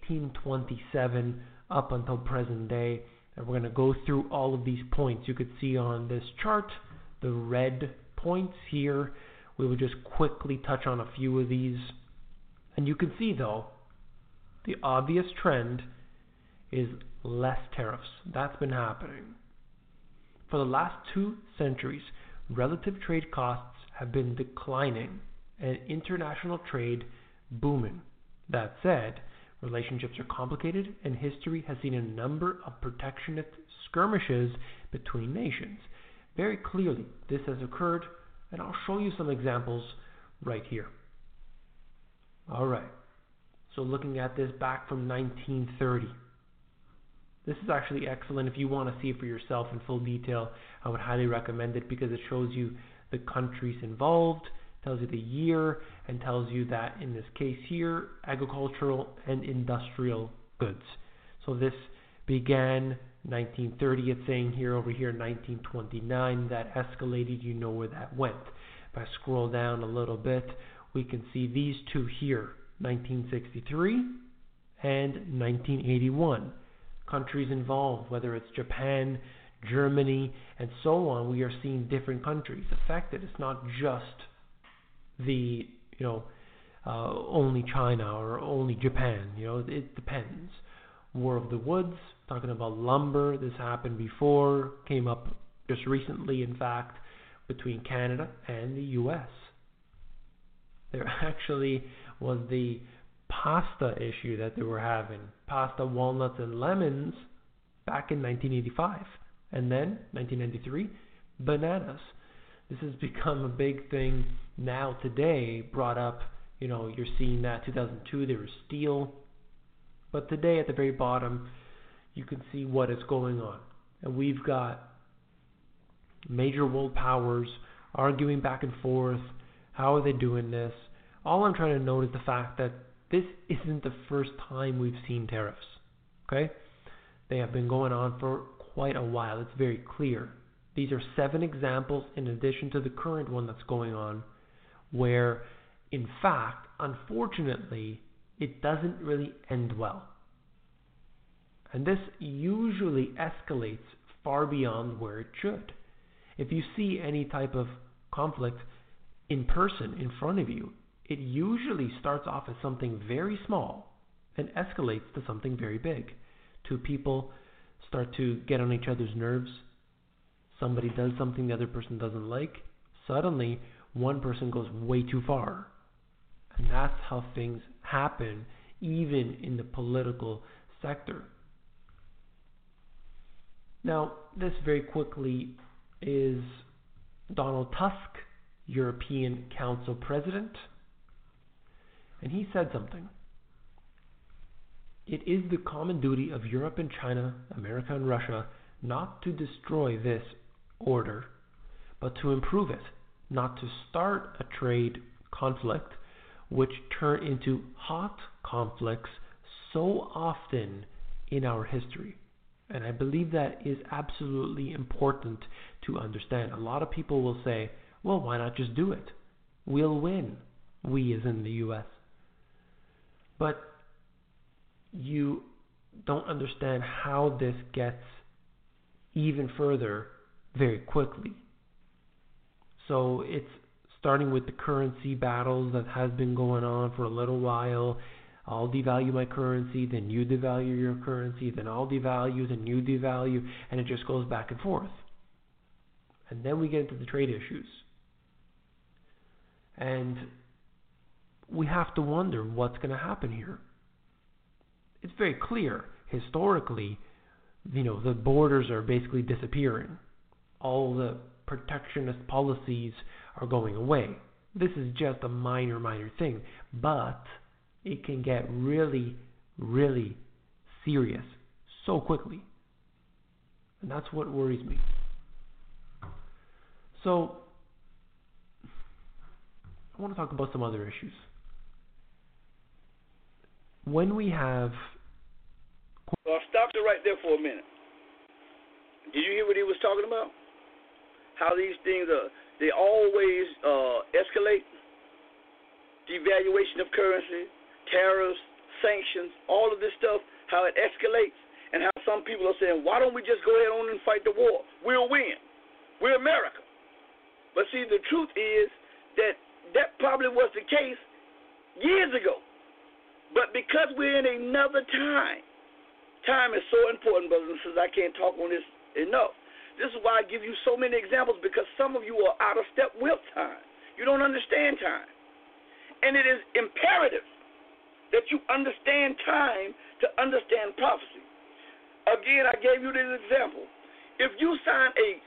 1827 up until present day. And we're going to go through all of these points. You could see on this chart the red points here. We will just quickly touch on a few of these. And you can see, though, the obvious trend is less tariffs. That's been happening. For the last 2 centuries, relative trade costs have been declining and international trade booming. That said, relationships are complicated and history has seen a number of protectionist skirmishes between nations. Very clearly, this has occurred, and I'll show you some examples right here. Alright, so looking at this back from 1930. This is actually excellent. If you want to see it for yourself in full detail, I would highly recommend it because it shows you the countries involved, tells you the year, and tells you that in this case here, agricultural and industrial goods. So this began 1930, it's saying here over here 1929, that escalated, you know where that went. If I scroll down a little bit, we can see these two here, 1963 and 1981. Countries involved, whether it's Japan, Germany, and so on, we are seeing different countries affected. It's not just the, only China or only Japan. It depends. War of the Woods, talking about lumber, this happened before, came up just recently, in fact, between Canada and the U.S. There actually was the pasta issue that they were having. Pasta, walnuts, and lemons back in 1985. And then, 1993, bananas. This has become a big thing now today, brought up, you're seeing that 2002, there was steel. But today, at the very bottom, you can see what is going on. And we've got major world powers arguing back and forth. How are they doing this? All I'm trying to note is the fact that this isn't the first time we've seen tariffs. Okay? They have been going on for quite a while. It's very clear. These are 7 examples in addition to the current one that's going on, where, in fact, unfortunately, it doesn't really end well. And this usually escalates far beyond where it should. If you see any type of conflict in person in front of you, it usually starts off as something very small and escalates to something very big. 2 people start to get on each other's nerves. Somebody does something the other person doesn't like. Suddenly, one person goes way too far. And that's how things happen, even in the political sector. Now, this very quickly is Donald Tusk, European Council President. And he said something. It is the common duty of Europe and China, America and Russia, not to destroy this order, but to improve it, not to start a trade conflict which turn into hot conflicts so often in our history. And I believe that is absolutely important to understand. A lot of people will say, well, why not just do it? We'll win. We as in the U.S. But you don't understand how this gets even further very quickly. So it's starting with the currency battles that has been going on for a little while. I'll devalue my currency, then you devalue your currency, then I'll devalue, then you devalue, and it just goes back and forth. And then we get into the trade issues. And we have to wonder what's going to happen here. It's very clear, historically, the borders are basically disappearing. All the protectionist policies are going away. This is just a minor thing, but it can get really, really serious so quickly. And that's what worries me. So, I want to talk about some other issues. When we have... I'll stop you right there for a minute. Did you hear what he was talking about? How these things they always escalate. Devaluation of currency, tariffs, sanctions, all of this stuff, how it escalates, and how some people are saying, why don't we just go ahead on and fight the war? We'll win. We're America. But see, the truth is that probably was the case years ago. But because we're in another time is so important, brothers and sisters, I can't talk on this enough. This is why I give you so many examples, because some of you are out of step with time. You don't understand time. And it is imperative that you understand time to understand prophecy. Again, I gave you this example. If you sign a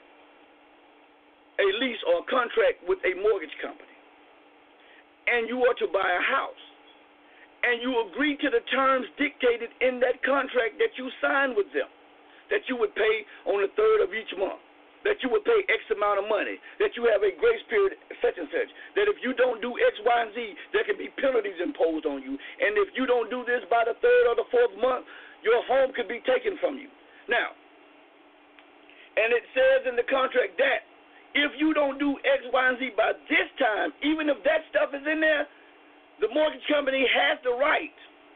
lease or a contract with a mortgage company, and you are to buy a house, and you agree to the terms dictated in that contract that you signed with them, that you would pay on the 3rd of each month, that you would pay X amount of money, that you have a grace period such and such, that if you don't do X, Y, and Z, there can be penalties imposed on you. And if you don't do this by the 3rd or the 4th month, your home could be taken from you. Now, and it says in the contract that if you don't do X, Y, and Z by this time, even if that stuff is in there, the mortgage company has the right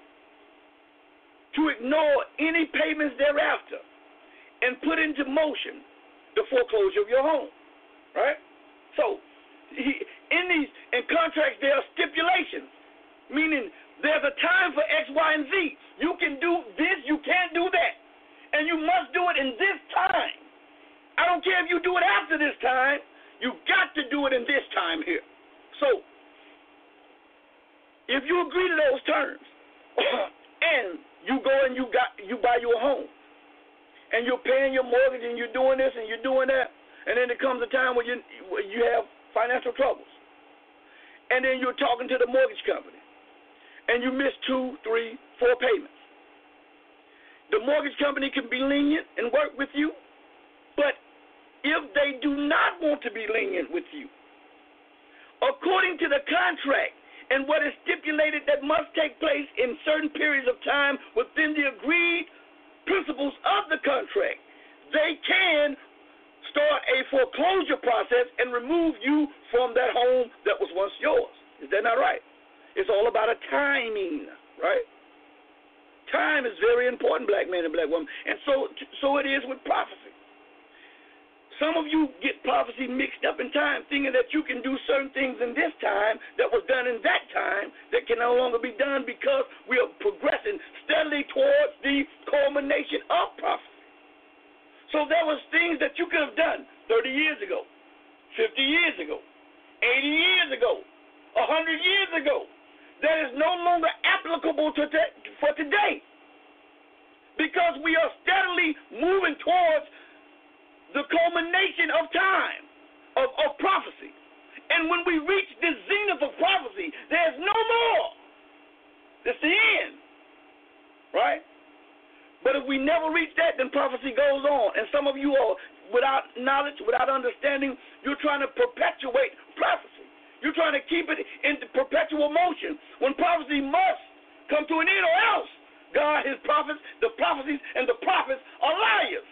to ignore any payments thereafter and put into motion the foreclosure of your home, right? So, in contracts, there are stipulations, meaning there's a time for X, Y, and Z. You can do this, you can't do that, and you must do it in this time. I don't care if you do it after this time, you got to do it in this time here. So, if you agree to those terms, and you go and you buy your home, and you're paying your mortgage, and you're doing this and you're doing that, and then there comes a time when you have financial troubles, and then you're talking to the mortgage company, and you miss 2, 3, 4 payments. The mortgage company can be lenient and work with you, but if they do not want to be lenient with you, according to the contract and what is stipulated that must take place in certain periods of time within the agreed principles of the contract, they can start a foreclosure process and remove you from that home that was once yours. Is that not right? It's all about a timing, right? Time is very important, black man and black woman, and so it is with prophecy. Some of you get prophecy mixed up in time, thinking that you can do certain things in this time that was done in that time that can no longer be done because we are progressing steadily towards the culmination of prophecy. So there was things that you could have done 30 years ago, 50 years ago, 80 years ago, 100 years ago that is no longer applicable for today because we are steadily moving towards the culmination of time, of prophecy. And when we reach the zenith of prophecy, there's no more. It's the end, right? But if we never reach that, then prophecy goes on. And some of you are, without knowledge, without understanding, you're trying to perpetuate prophecy. You're trying to keep it in perpetual motion when prophecy must come to an end, or else God, his prophets, the prophecies, and the prophets are liars.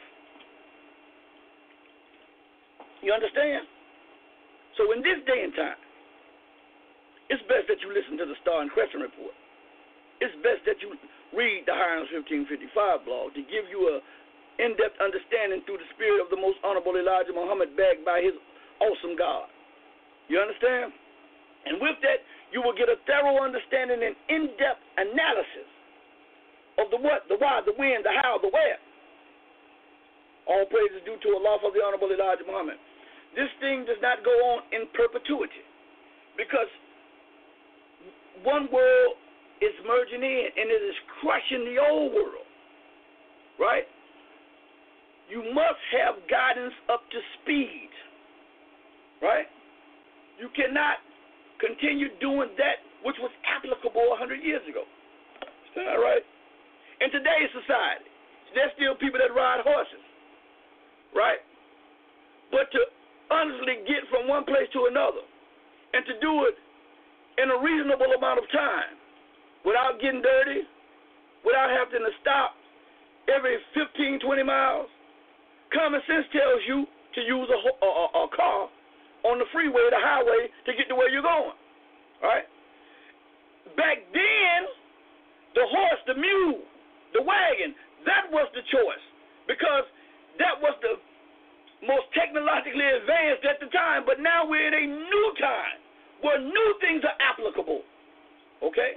You understand? So in this day and time, it's best that you listen to the Star and Crescent Report. It's best that you read the Hiram's 1555 blog to give you a in-depth understanding through the spirit of the most honorable Elijah Muhammad, backed by his awesome God. You understand? And with that, you will get a thorough understanding and in-depth analysis of the what, the why, the when, the how, the where. All praise is due to Allah for the honorable Elijah Muhammad. This thing does not go on in perpetuity because one world is merging in and it is crushing the old world, right? You must have guidance up to speed, right? You cannot continue doing that which was applicable 100 years ago. Is that right? In today's society, there's still people that ride horses, right? But to honestly get from one place to another and to do it in a reasonable amount of time without getting dirty, without having to stop every 15, 20 miles, common sense tells you to use a car on the freeway, the highway, to get to where you're going, right? Back then, the mule, the wagon, that was the choice, because that was the most technologically advanced at the time. But now we're in a new time where new things are applicable, okay?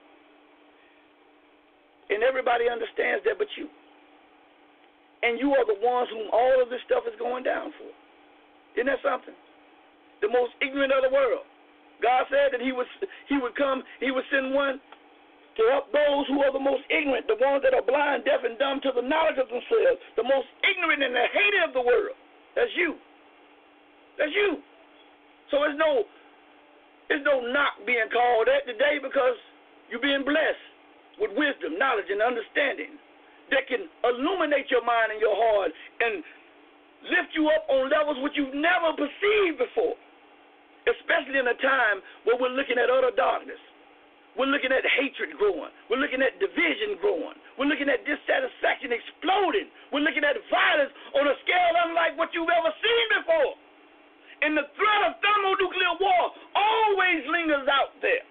And everybody understands that but you. And you are the ones whom all of this stuff is going down for. Isn't that something? The most ignorant of the world. God said that he would come, he would send one to help those who are the most ignorant, the ones that are blind, deaf, and dumb to the knowledge of themselves, the most ignorant and the hated of the world. That's you. That's you. So there's no knock being called at today, because you're being blessed with wisdom, knowledge, and understanding that can illuminate your mind and your heart and lift you up on levels which you've never perceived before, especially in a time where we're looking at utter darkness. We're looking at hatred growing. We're looking at division growing. We're looking at dissatisfaction exploding. We're looking at violence on a scale unlike what you've ever seen before. And the threat of thermonuclear war always lingers out there.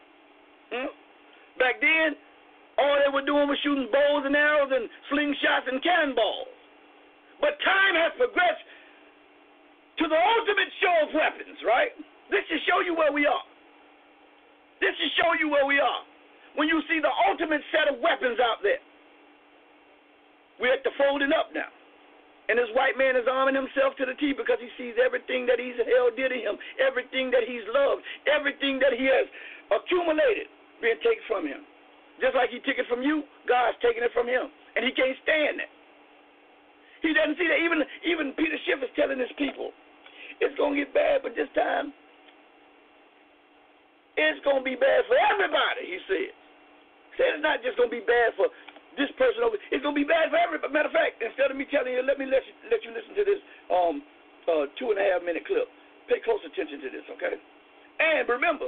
Back then, all they were doing was shooting bows and arrows and slingshots and cannonballs. But time has progressed to the ultimate show of weapons, right? This should show you where we are. This should show you where we are. When you see the ultimate set of weapons out there. We're at the folding up now. And this white man is arming himself to the teeth because he sees everything that he's held dear to him, everything that he's loved, everything that he has accumulated being taken from him. Just like he took it from you, God's taking it from him. And he can't stand that. He doesn't see that. Even Peter Schiff is telling his people, it's going to get bad, but this time, it's going to be bad for everybody, he said. He said it's not just going to be bad for this person over. It's going to be bad for everybody. Matter of fact, instead of me telling you, let you listen to this 2.5-minute clip. Pay close attention to this, okay? And remember,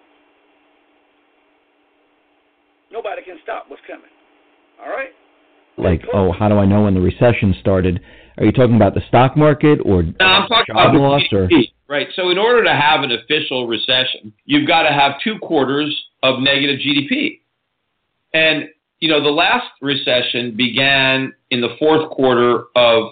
nobody can stop what's coming. All right? Like, how do I know when the recession started? Are you talking about the stock market or I'm talking job about loss? Or? Right. So in order to have an official recession, you've got to have 2 quarters of negative GDP. And, the last recession began in the fourth quarter of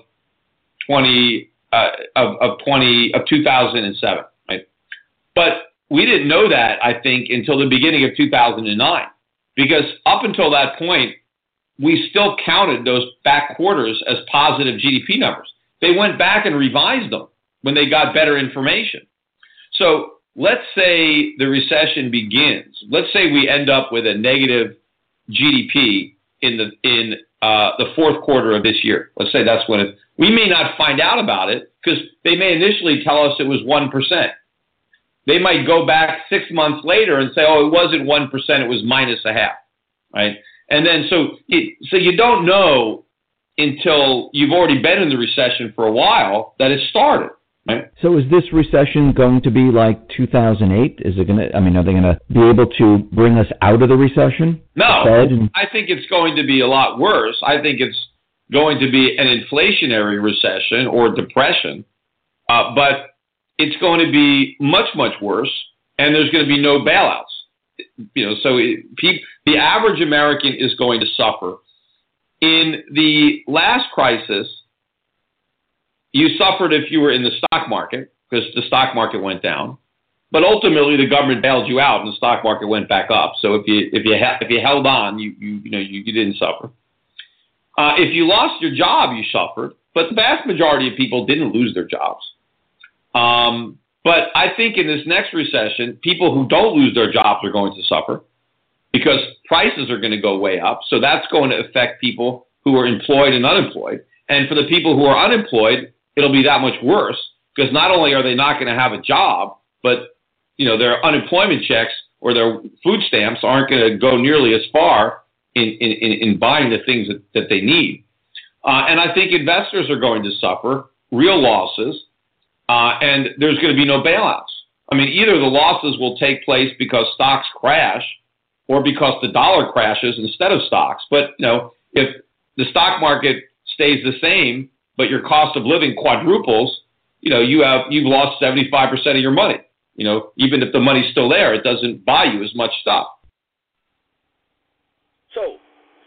2007, right? But we didn't know that, I think, until the beginning of 2009, because up until that point, we still counted those back quarters as positive GDP numbers. They went back and revised them when they got better information. So let's say the recession begins. Let's say we end up with a negative GDP in the fourth quarter of this year. Let's say that's when we may not find out about it, because they may initially tell us it was 1%. They might go back 6 months later and say, oh, it wasn't 1%, it was -0.5%, right? And then so you don't know until you've already been in the recession for a while that it started, right? So is this recession going to be like 2008? Is it going to? Are they going to be able to bring us out of the recession? No, I think it's going to be a lot worse. I think it's going to be an inflationary recession or depression, but it's going to be much, much worse, and there's going to be no bailouts. The average American is going to suffer. In the last crisis, you suffered if you were in the stock market, because the stock market went down. But ultimately, the government bailed you out, and the stock market went back up. So if you held on, you didn't suffer. If you lost your job, you suffered. But the vast majority of people didn't lose their jobs. But I think in this next recession, people who don't lose their jobs are going to suffer, because prices are going to go way up. So that's going to affect people who are employed and unemployed. And for the people who are unemployed, it'll be that much worse, because not only are they not going to have a job, but their unemployment checks or their food stamps aren't going to go nearly as far in buying the things that they need. And I think investors are going to suffer real losses, and there's going to be no bailouts. Either the losses will take place because stocks crash or because the dollar crashes instead of stocks. But, if the stock market stays the same, but your cost of living quadruples, you've lost 75% of your money. Even if the money's still there, it doesn't buy you as much stuff. So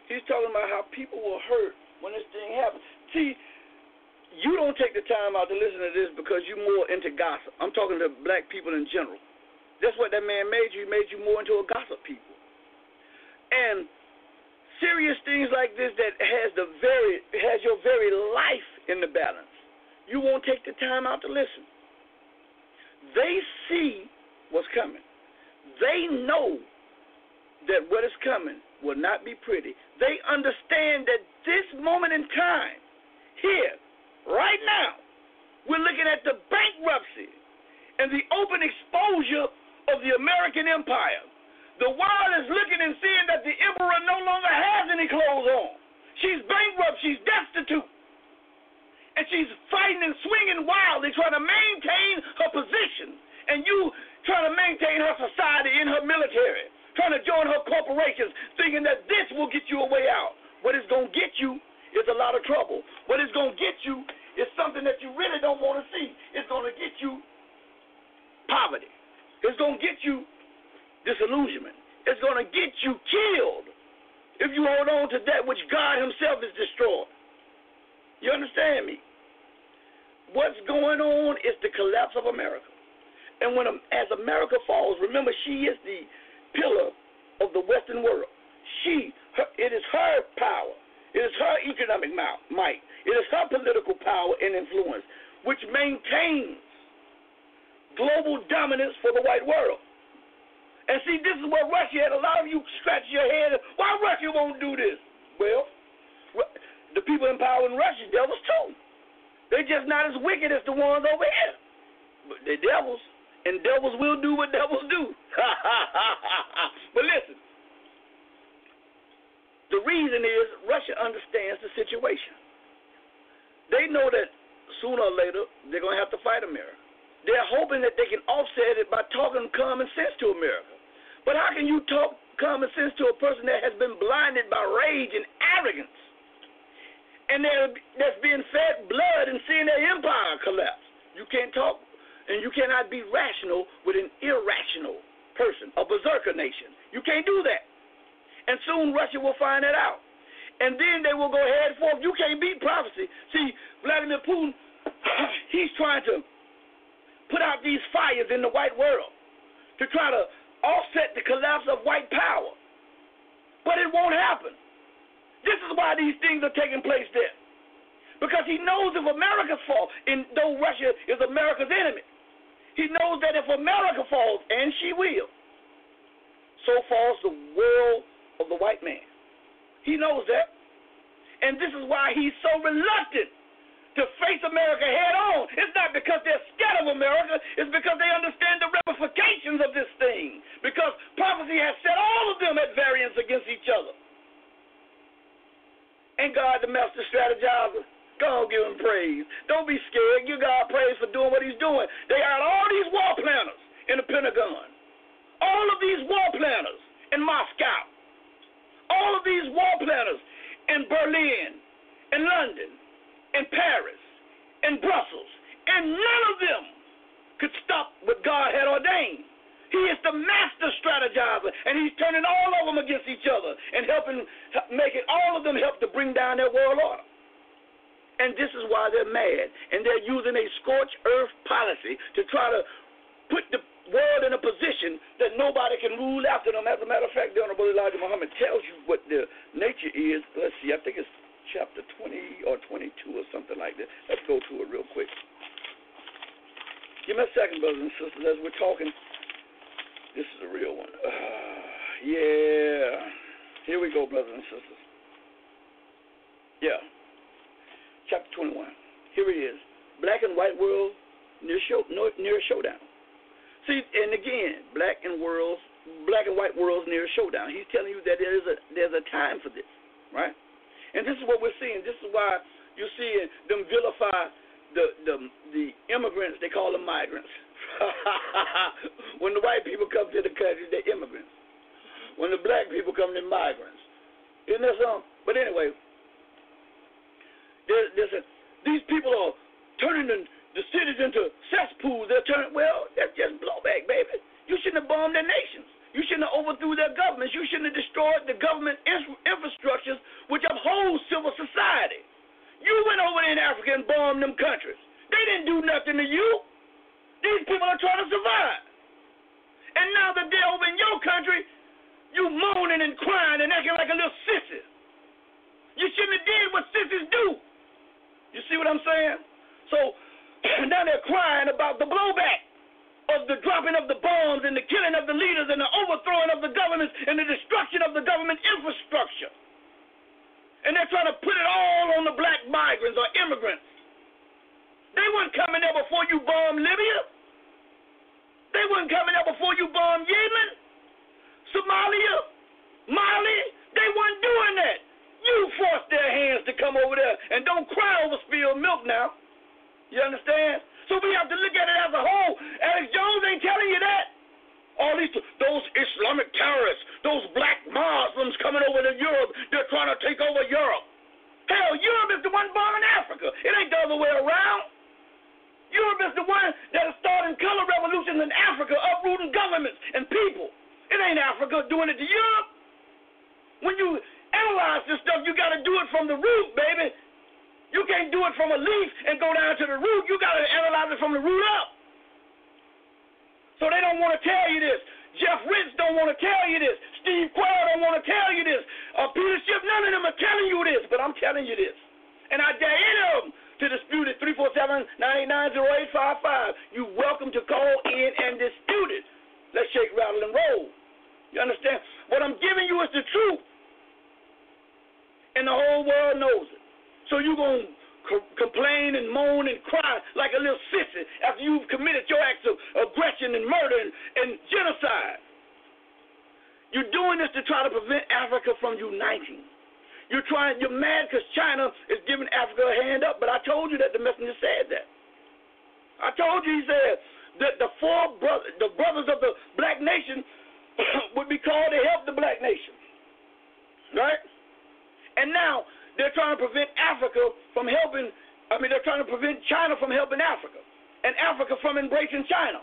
He's talking about how people were hurt when this thing happened. See, you don't take the time out to listen to this because you're more into gossip. I'm talking to black people in general. That's what that man made you. He made you more into a gossip people. And serious things like this that has your very life in the balance, you won't take the time out to listen. They see what's coming. They know that what is coming will not be pretty. They understand that this moment in time, here, right now, we're looking at the bankruptcy and the open exposure of the American empire. The world is looking and seeing that the emperor no longer has any clothes on. She's bankrupt. She's destitute. And she's fighting and swinging wildly, trying to maintain her position. And you trying to maintain her society in her military, trying to join her corporations, thinking that this will get you a way out. What it's going to get you is a lot of trouble. What it's going to get you is something that you really don't want to see. It's going to get you poverty. It's going to get you disillusionment. It's going to get you killed if you hold on to that which God himself has destroyed. You understand me? What's going on is the collapse of America. And as America falls, remember, she is the pillar of the Western world. It is her power. It is her economic might. It is her political power and influence, which maintains global dominance for the white world. And see, this is where Russia had a lot of you scratch your head. Why Russia won't do this? Well, the people in power in Russia, devils too. They're just not as wicked as the ones over here. But they're devils. And devils will do what devils do. But listen, the reason is Russia understands the situation. They know that sooner or later they're going to have to fight America. They're hoping that they can offset it by talking common sense to America. But how can you talk common sense to a person that has been blinded by rage and arrogance and that's being fed blood and seeing their empire collapse? You can't talk. And you cannot be rational with an irrational person, a berserker nation. You can't do that. And soon Russia will find that out. And then they will go head forth. You can't beat prophecy. See, Vladimir Putin, he's trying to put out these fires in the white world to try to offset the collapse of white power. But it won't happen. This is why these things are taking place there. Because he knows if America falls, and though Russia is America's enemy, he knows that if America falls, and she will, so falls the world of the white man. He knows that. And this is why he's so reluctant to face America head on. It's not because they're scared of America. It's because they understand the ramifications of this thing. Because prophecy has set all of them at variance against each other. And God, the master strategizer, go on, give him praise. Don't be scared. Give God praise for doing what he's doing. They had all these war planners in the Pentagon. All of these war planners in Moscow. All of these war planners in Berlin, in London, in Paris, in Brussels. And none of them could stop what God had ordained. He is the master strategizer, and he's turning all of them against each other and making all of them help to bring down their world order. And this is why they're mad. And they're using a scorched earth policy to try to put the world in a position that nobody can rule after them. As a matter of fact, the Honorable Elijah Muhammad tells you what the nature is. Let's see, I think it's chapter 20 or 22 or something like that. Let's go to it real quick. Give me a second, brothers and sisters, as we're talking. This is a real one. Yeah. Here we go, brothers and sisters. Yeah. Chapter 21. Here it is. Black and white world near showdown. See, and again, black and white worlds near showdown. He's telling you that there's a time for this, right? And this is what we're seeing. This is why you're seeing them vilify the immigrants. They call them migrants. When the white people come to the country, they're immigrants. When the black people come, they're migrants. Isn't that something? But anyway, these people are turning the cities into cesspools. That's just blowback, baby. You shouldn't have bombed their nations. You shouldn't have overthrew their governments. You shouldn't have destroyed the government infrastructures which uphold civil society. You went over there in Africa and bombed them countries. They didn't do nothing to you. These people are trying to survive. And now that they're over in your country, you moaning and crying and acting like a little sissy. You shouldn't have did what sissies do. You see what I'm saying? So now they're crying about the blowback of the dropping of the bombs and the killing of the leaders and the overthrowing of the governments and the destruction of the government infrastructure. And they're trying to put it all on the black migrants or immigrants. They weren't coming there before you bombed Libya. They weren't coming there before you bombed Yemen, Somalia, Mali. They weren't doing that. You forced their hands to come over there. And don't cry over spilled milk now. You understand? So we have to look at it as a whole. Alex Jones ain't telling you that. All those Islamic terrorists, those black Muslims coming over to Europe, they're trying to take over Europe. Hell, Europe is the one bombing Africa. It ain't the other way around. Europe is the one that is starting color revolutions in Africa, uprooting governments and people. It ain't Africa doing it to Europe. When you analyze this stuff, you got to do it from the root, baby. You can't do it from a leaf and go down to the root. You got to analyze it from the root up. So they don't want to tell you this. Jeff Rich don't want to tell you this. Steve Quayle don't want to tell you this. Peter Schiff, none of them are telling you this, but I'm telling you this. And I dare any of them to dispute it. 347-989-0855. You're welcome to call in and dispute it. Let's shake, rattle, and roll. You understand? What I'm giving you is the truth. And the whole world knows it. So you're going to complain and moan and cry like a little sissy after you've committed your acts of aggression and murder and genocide. You're doing this to try to prevent Africa from uniting. You're mad because China is giving Africa a hand up, but I told you that the messenger said that. I told you, he said, that the brothers of the black nation would be called to help the black nation. Right? And now they're trying to prevent they're trying to prevent China from helping Africa and Africa from embracing China.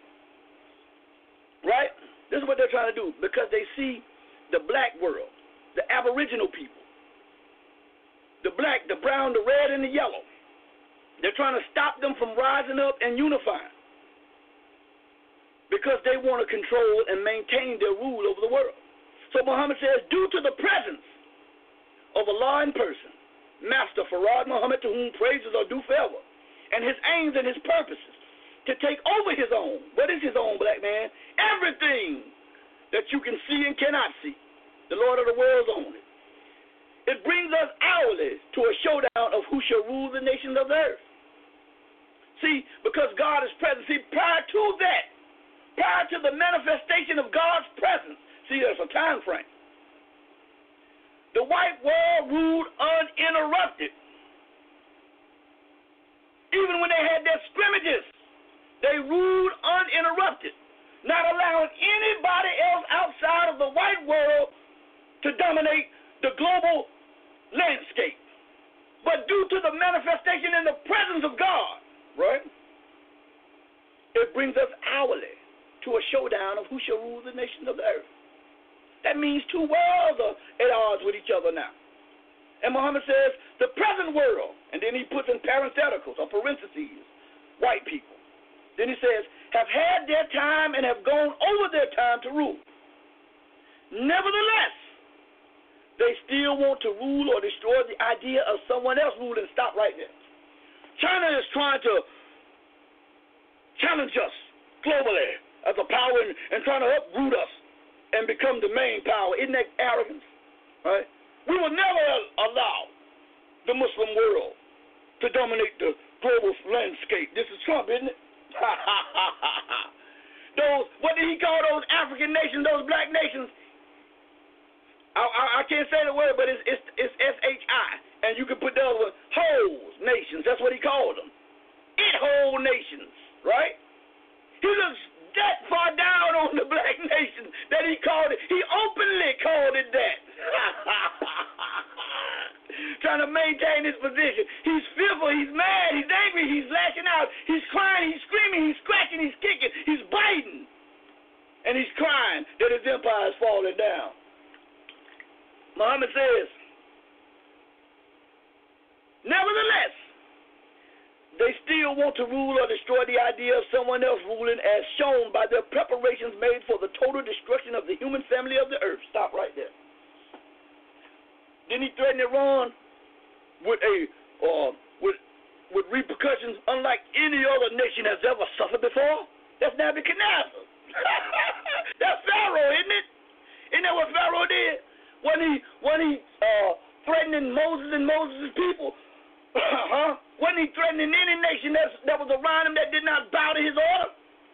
Right? This is what they're trying to do because they see the black world, the aboriginal people, the black, the brown, the red, and the yellow. They're trying to stop them from rising up and unifying because they want to control and maintain their rule over the world. So Muhammad says, due to the presence of Allah in person, Master Farad Muhammad, to whom praises are due forever, and his aims and his purposes to take over his own. What is his own, black man? Everything that you can see and cannot see. The Lord of the world's own it. It brings us hourly to a showdown of who shall rule the nations of the earth. See, because God is present. See, prior to that, prior to the manifestation of God's presence, see, there's a time frame. The white world ruled uninterrupted. Even when they had their scrimmages, they ruled uninterrupted, not allowing anybody else outside of the white world to dominate the global landscape. But due to the manifestation and the presence of God, right, it brings us hourly to a showdown of who shall rule the nations of the earth. That means two worlds are at odds with each other now. And Muhammad says, the present world, and then he puts in parentheticals or parentheses, white people. Then he says, have had their time and have gone over their time to rule. Nevertheless, they still want to rule or destroy the idea of someone else ruling. Stop right there. China is trying to challenge us globally as a power and trying to uproot us and become the main power. Isn't that arrogance? Right? We will never allow the Muslim world to dominate the global landscape. This is Trump, isn't it? What did he call those African nations, those black nations? I can't say the word, but it's SHI. And you can put the other one, whole nations. That's what he called them. Whole nations, right? He looks that far down on the black nation that he called it. He openly called it that. Trying to maintain his position. He's fearful, he's mad, he's angry, he's lashing out, he's crying, he's screaming, he's scratching, he's kicking, he's biting. And he's crying that his empire is falling down. Muhammad says, nevertheless, they still want to rule or destroy the idea of someone else ruling, as shown by their preparations made for the total destruction of the human family of the earth. Stop right there. Didn't he threaten Iran with with repercussions unlike any other nation has ever suffered before? That's Nebuchadnezzar. That's Pharaoh, isn't it? Isn't that what Pharaoh did when he threatening Moses and Moses' people? Wasn't he threatening any nation that was around him that did not bow to his order?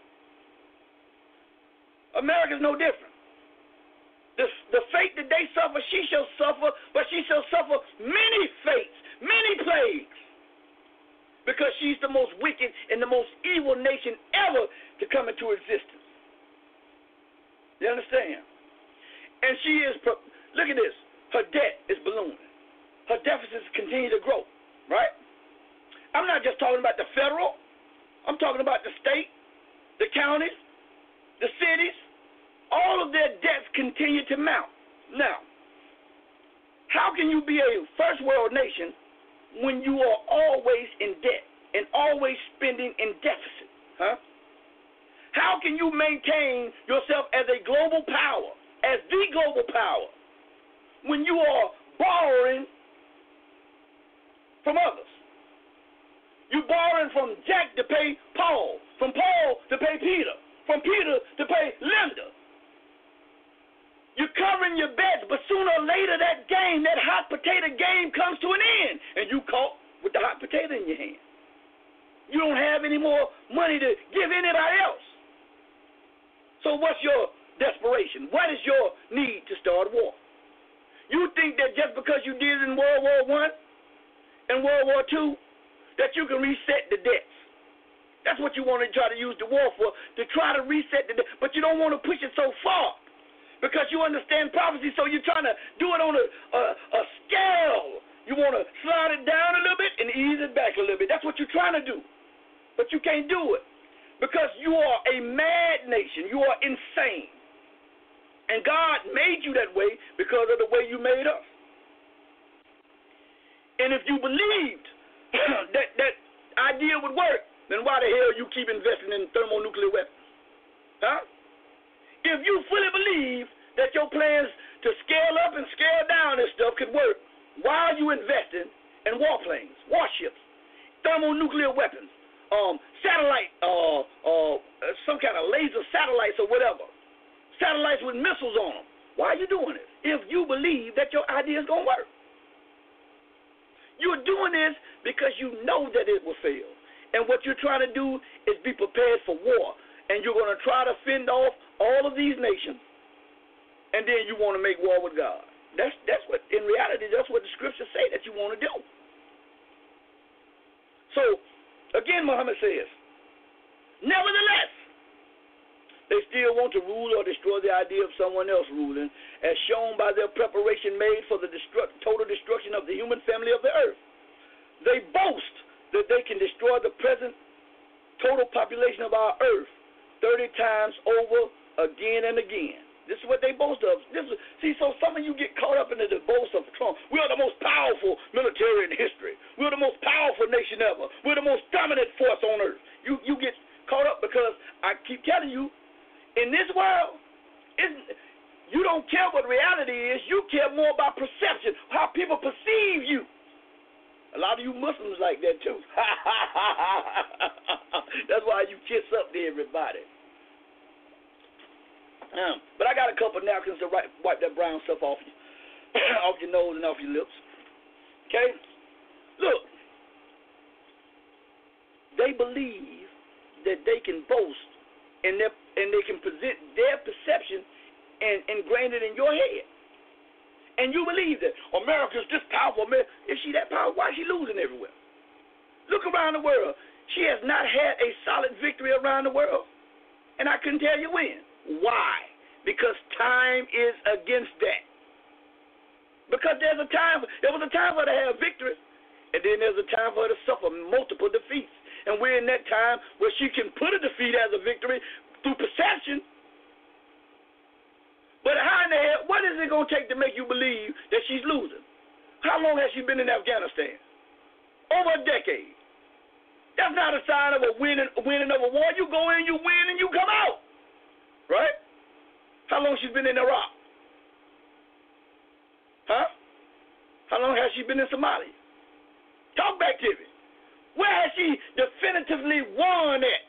America's no different. The fate that they suffer, she shall suffer, but she shall suffer many fates, many plagues, because she's the most wicked and the most evil nation ever to come into existence. You understand? And she is, look at this, her debt is ballooning. Her deficits continue to grow, right? I'm not just talking about the federal. I'm talking about the state, the counties, the cities. All of their debts continue to mount. Now, how can you be a first world nation when you are always in debt and always spending in deficit? How can you maintain yourself as a global power, as the global power, when you are borrowing from others? You're borrowing from Jack to pay Paul, from Paul to pay Peter, from Peter to pay Linda. You're covering your bets, but sooner or later that game, that hot potato game, comes to an end, and you caught with the hot potato in your hand. You don't have any more money to give anybody else. So what's your desperation? What is your need to start a war? You think that just because you did it in World War I and World War II, that you can reset the debts. That's what you want to try to use the war for, to try to reset the debt. But you don't want to push it so far because you understand prophecy, so you're trying to do it on a scale. You want to slide it down a little bit and ease it back a little bit. That's what you're trying to do. But you can't do it because you are a mad nation. You are insane. And God made you that way because of the way you made us. And if you believed that idea would work, then why the hell you keep investing in thermonuclear weapons? If you fully believe that your plans to scale up and scale down this stuff could work, why are you investing in warplanes, warships, thermonuclear weapons, satellite, some kind of laser satellites or whatever, satellites with missiles on them? Why are you doing it if you believe that your idea is going to work? You're doing this because you know that it will fail. And what you're trying to do is be prepared for war. And you're going to try to fend off all of these nations. And then you want to make war with God. That's what, in reality, that's what the scriptures say that you want to do. So, again, Muhammad says, nevertheless, they still want to rule or destroy the idea of someone else ruling, as shown by their preparation made for the total destruction of the human family of the earth. They boast that they can destroy the present total population of our earth 30 times over again and again. This is what they boast of. So some of you get caught up in the boast of Trump. We are the most powerful military in history. We're the most powerful nation ever. We're the most dominant force on earth. You get caught up because I keep telling you, in this world, you don't care what reality is. You care more about perception, how people perceive you. A lot of you Muslims like that too. That's why you kiss up to everybody. But I got a couple napkins to wipe that brown stuff off you, off your nose and off your lips. Okay? Look, they believe that they can boast and they can present their perception and ingrain it in your head. And you believe that America's this powerful. If she that powerful, why is she losing everywhere? Look around the world. She has not had a solid victory around the world. And I couldn't tell you when. Why? Because time is against that. Because there was a time for her to have victory, and then there's a time for her to suffer multiple defeats. And we're in that time where she can put a defeat as a victory through perception, But how in the hell, what is it going to take to make you believe that she's losing? How long has she been in Afghanistan? Over a decade. That's not a sign of a winning of a war. You go in, you win, and you come out. Right? How long she's been in Iraq? Huh? How long has she been in Somalia? Talk back to me. Where has she definitively won at?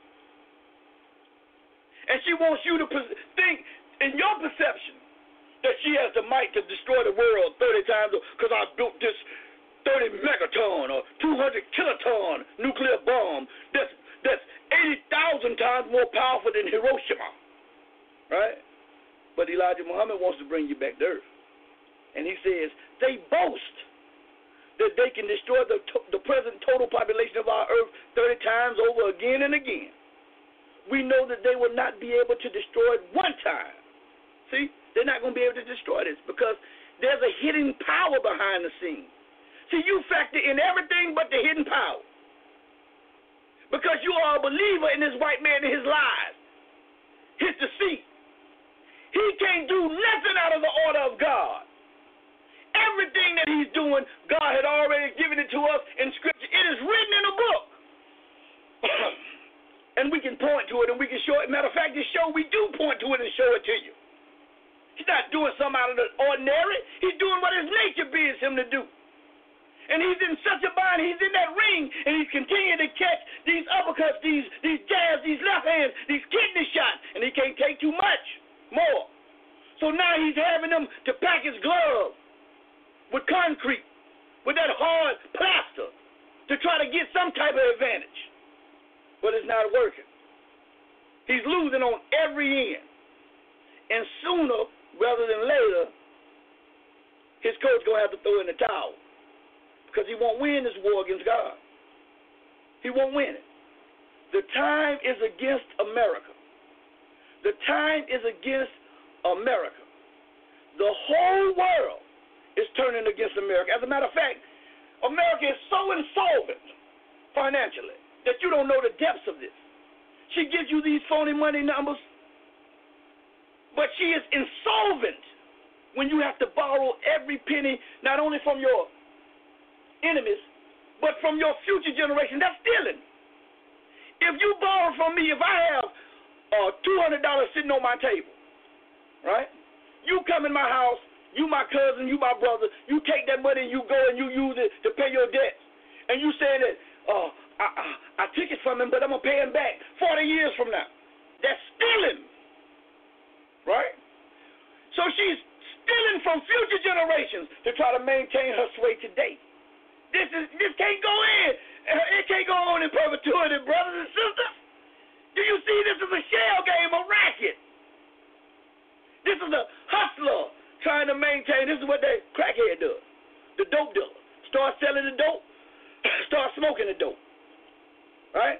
And she wants you to think in your perception that she has the might to destroy the world 30 times because I built this 30 megaton or 200 kiloton nuclear bomb that's 80,000 times more powerful than Hiroshima. Right? But Elijah Muhammad wants to bring you back to earth. And he says, they boast that they can destroy the present total population of our earth 30 times over again and again. We know that they will not be able to destroy it one time. See, they're not going to be able to destroy this because there's a hidden power behind the scenes. See, you factor in everything but the hidden power because you are a believer in this white man and his lies, his deceit. He can't do nothing out of the order of God. Everything that he's doing, God had already given it to us in Scripture. It is written in a book. And we can point to it and we can show it. Matter of fact, this show, we do point to it and show it to you. He's not doing something out of the ordinary. He's doing what his nature bids him to do. And he's in such a bind, he's in that ring, and he's continuing to catch these uppercuts, these jabs, these left hands, these kidney shots, and he can't take too much more. So now he's having them to pack his gloves with concrete, with that hard plaster, to try to get some type of advantage. But it's not working. He's losing on every end. And sooner rather than later, his coach going to have to throw in the towel because he won't win this war against God. He won't win it. The time is against America. The time is against America. The whole world is turning against America. As a matter of fact, America is so insolvent financially that you don't know the depths of this. She gives you these phony money numbers, but she is insolvent when you have to borrow every penny, not only from your enemies, but from your future generation. That's stealing. If you borrow from me, if I have $200 sitting on my table, right? You come in my house, you my cousin, you my brother, you take that money and you go and you use it to pay your debts. And you say that, I took it from him, but I'm going to pay him back 40 years from now. That's stealing, right? So she's stealing from future generations to try to maintain her sway today. This can't go in. It can't go on in perpetuity, brothers and sisters. Do you see this is a shell game, a racket? This is a hustler trying to maintain. This is what that crackhead does. The dope dealer. Start selling the dope, start smoking the dope. Right?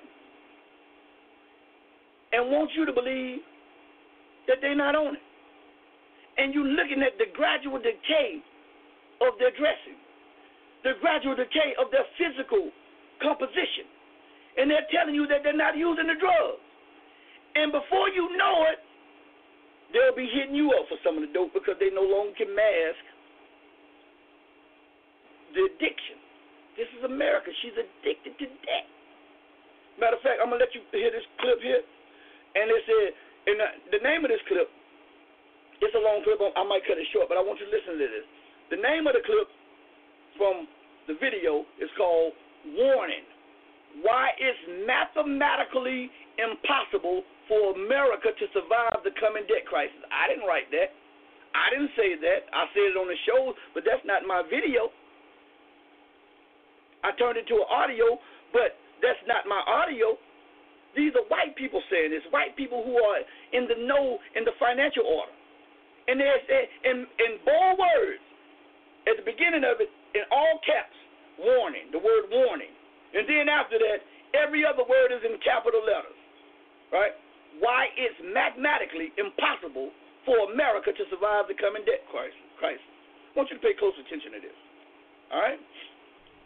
And wants you to believe that they're not on it. And you're looking at the gradual decay of their dressing, the gradual decay of their physical composition. And they're telling you that they're not using the drugs. And before you know it, they'll be hitting you up for some of the dope because they no longer can mask the addiction. This is America. She's addicted to debt. Matter of fact, I'm going to let you hear this clip here. And it said, and the name of this clip, it's a long clip. I might cut it short, but I want you to listen to this. The name of the clip from the video is called Warning. Why it's mathematically impossible for America to survive the coming debt crisis. I didn't write that. I didn't say that. I said it on the show, but that's not my video. I turned it to an audio, but that's not my audio. These are white people saying this, white people who are in the know in the financial order. And there's in bold words, at the beginning of it, in all caps, warning, the word warning. And then after that, every other word is in capital letters, right? Why it's mathematically impossible for America to survive the coming debt crisis. I want you to pay close attention to this, all right?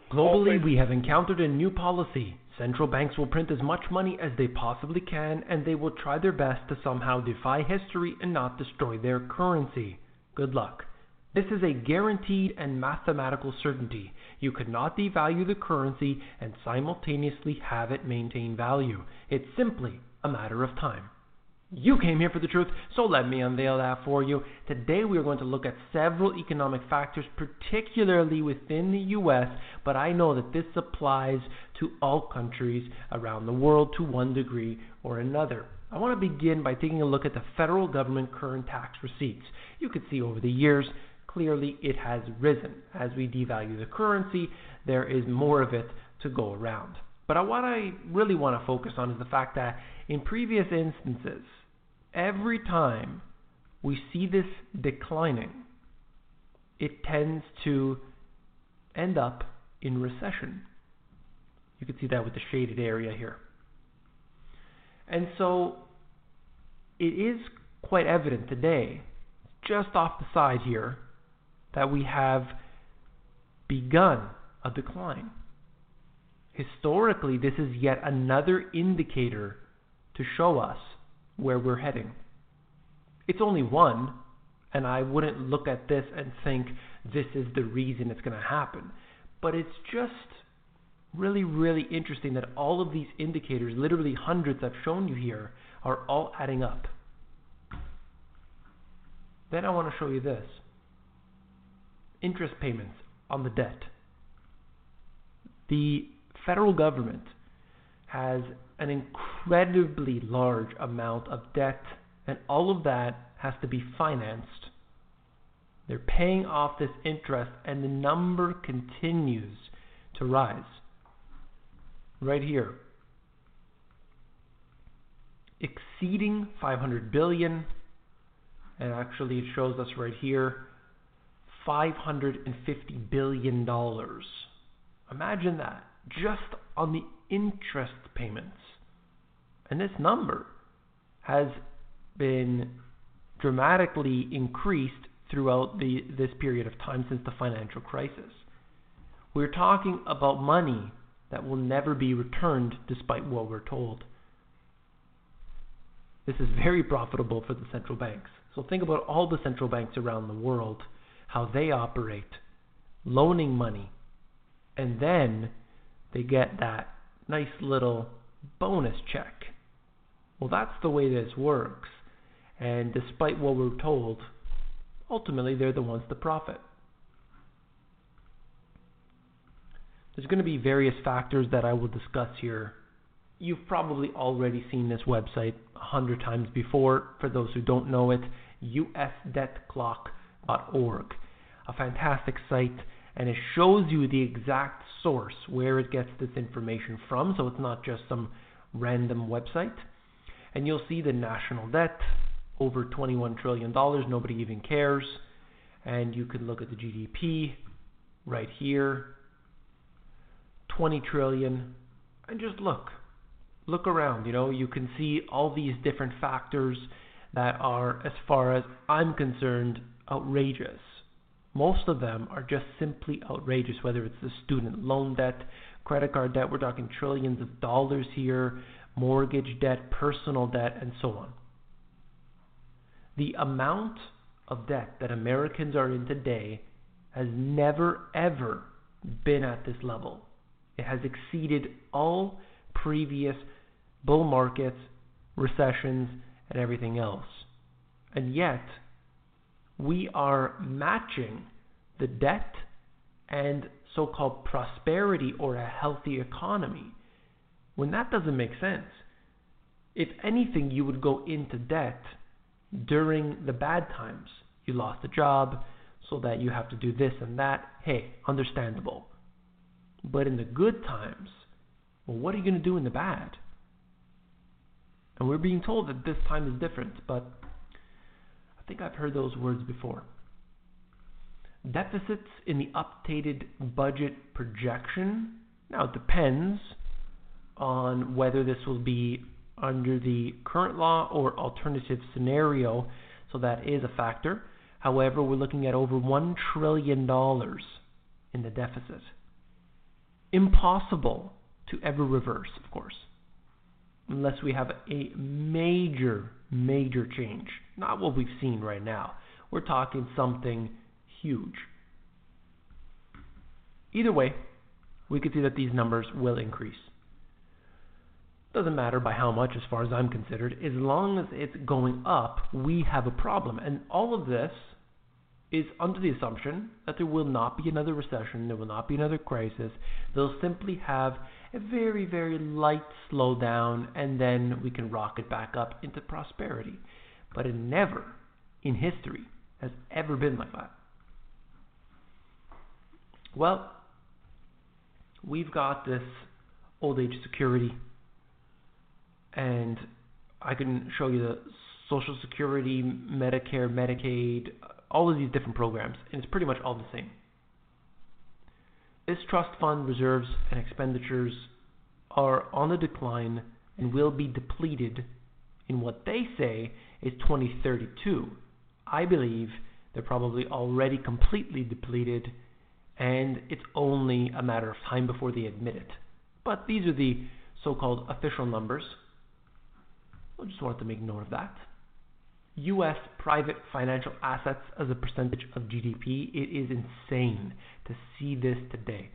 Globally, we have encountered a new policy. Central banks will print as much money as they possibly can, and they will try their best to somehow defy history and not destroy their currency. Good luck. This is a guaranteed and mathematical certainty. You could not devalue the currency and simultaneously have it maintain value. It's simply a matter of time. You came here for the truth, so let me unveil that for you. Today we are going to look at several economic factors, particularly within the U.S., but I know that this applies to all countries around the world to one degree or another. I want to begin by taking a look at the federal government current tax receipts. You can see over the years, clearly it has risen. As we devalue the currency, there is more of it to go around. But what I really want to focus on is the fact that in previous instances, every time we see this declining, it tends to end up in recession. You can see that with the shaded area here. And so it is quite evident today, just off the side here, that we have begun a decline. Historically, this is yet another indicator to show us where we're heading. It's only one, and I wouldn't look at this and think this is the reason it's going to happen. But it's just really, really interesting that all of these indicators, literally hundreds I've shown you here, are all adding up. Then I want to show you this. Interest payments on the debt. The federal government has an incredibly large amount of debt, and all of that has to be financed. They're paying off this interest, and the number continues to rise. Right here, exceeding $500 billion, and actually it shows us right here, $550 billion. Imagine that, just on the interest payments. And this number has been dramatically increased throughout this period of time since the financial crisis. We're talking about money that will never be returned despite what we're told. This is very profitable for the central banks. So think about all the central banks around the world, how they operate, loaning money, and then they get that nice little bonus check. Well, that's the way this works. And despite what we're told, ultimately they're the ones to profit. There's going to be various factors that I will discuss here. You've probably already seen this website 100 times before. For those who don't know it, usdebtclock.org. A fantastic site, and it shows you the exact source where it gets this information from, so it's not just some random website. And you'll see the national debt, over $21 trillion, nobody even cares. And you can look at the GDP right here, 20 trillion, and just look around. You can see all these different factors that are, as far as I'm concerned, outrageous. Most of them are just simply outrageous, whether it's the student loan debt, credit card debt, we're talking trillions of dollars here, mortgage debt, personal debt, and so on. The amount of debt that Americans are in today has never, ever been at this level. It has exceeded all previous bull markets, recessions, and everything else. And yet, we are matching the debt and so-called prosperity or a healthy economy, when that doesn't make sense. If anything, you would go into debt during the bad times. You lost a job, so that you have to do this and that. Hey, understandable. But in the good times, well, what are you going to do in the bad? And we're being told that this time is different, but I think I've heard those words before. Deficits in the updated budget projection. Now, it depends on whether this will be under the current law or alternative scenario, so that is a factor. However, we're looking at over $1 trillion in the deficit. impossible to ever reverse, of course, unless we have a major change. Not what we've seen right now. We're talking something huge. Either way, we can see that these numbers will increase. Doesn't matter by how much as far as I'm concerned. As long as it's going up, we have a problem. And all of this is under the assumption that there will not be another recession, there will not be another crisis. They'll simply have a very, very light slowdown, and then we can rocket back up into prosperity. But it never, in history, has ever been like that. Well, we've got this old age security, and I can show you the Social Security, Medicare, Medicaid, all of these different programs, and it's pretty much all the same. This trust fund reserves and expenditures are on the decline and will be depleted in what they say is 2032. I believe they're probably already completely depleted, and it's only a matter of time before they admit it. But these are the so-called official numbers. I just wanted to make note of that. U.S. private financial assets as a percentage of GDP, it is insane to see this today.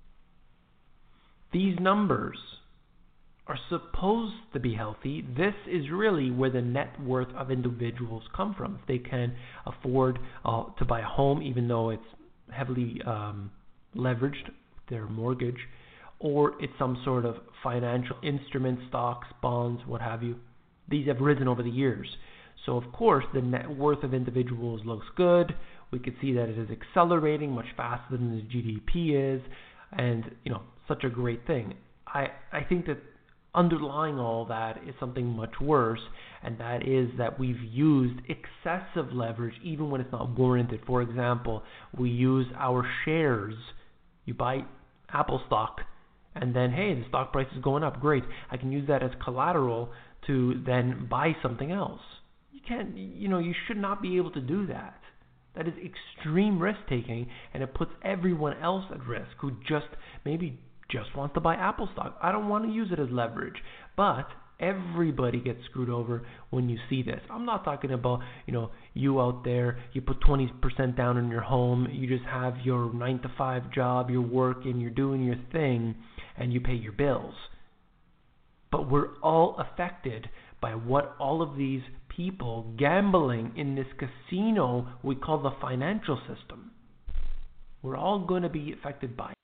These numbers are supposed to be healthy. This is really where the net worth of individuals come from. If they can afford to buy a home, even though it's heavily leveraged, their mortgage, or it's some sort of financial instrument, stocks, bonds, what have you. These have risen over the years. So, of course, the net worth of individuals looks good. We could see that it is accelerating much faster than the GDP is, and, such a great thing. I think that underlying all that is something much worse, and that is that we've used excessive leverage even when it's not warranted. For example, we use our shares. You buy Apple stock, and then, hey, the stock price is going up. Great. I can use that as collateral to then buy something else. You should not be able to do that. That is extreme risk taking, and it puts everyone else at risk who maybe just wants to buy Apple stock. I don't want to use it as leverage, but everybody gets screwed over when you see this. I'm not talking about, you out there, you put 20% down on your home, you just have your 9-to-5 job, you're working, you're doing your thing, and you pay your bills. But we're all affected by what all of these people gambling in this casino we call the financial system. We're all going to be affected by it.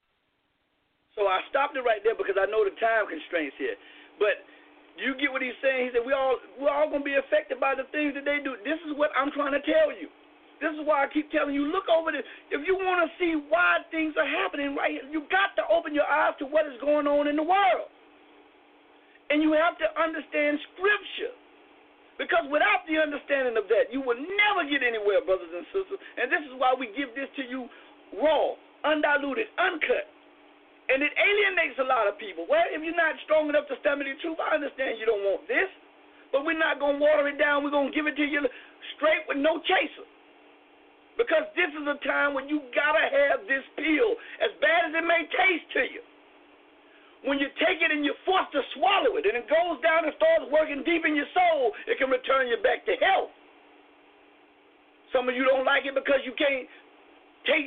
So I stopped it right there because I know the time constraints here. But you get what he's saying? He said we're all going to be affected by the things that they do. This is what I'm trying to tell you. This is why I keep telling you, look over this. If you want to see why things are happening right here, you got to open your eyes to what is going on in the world. And you have to understand Scripture. Because without the understanding of that, you will never get anywhere, brothers and sisters. And this is why we give this to you raw, undiluted, uncut. And it alienates a lot of people. Well, if you're not strong enough to stand with the truth, I understand you don't want this. But we're not going to water it down. We're going to give it to you straight with no chaser. Because this is a time when you got to have this pill, as bad as it may taste to you. When you take it and you're forced to swallow it, and it goes down and starts working deep in your soul, it can return you back to health. Some of you don't like it because you can't taste.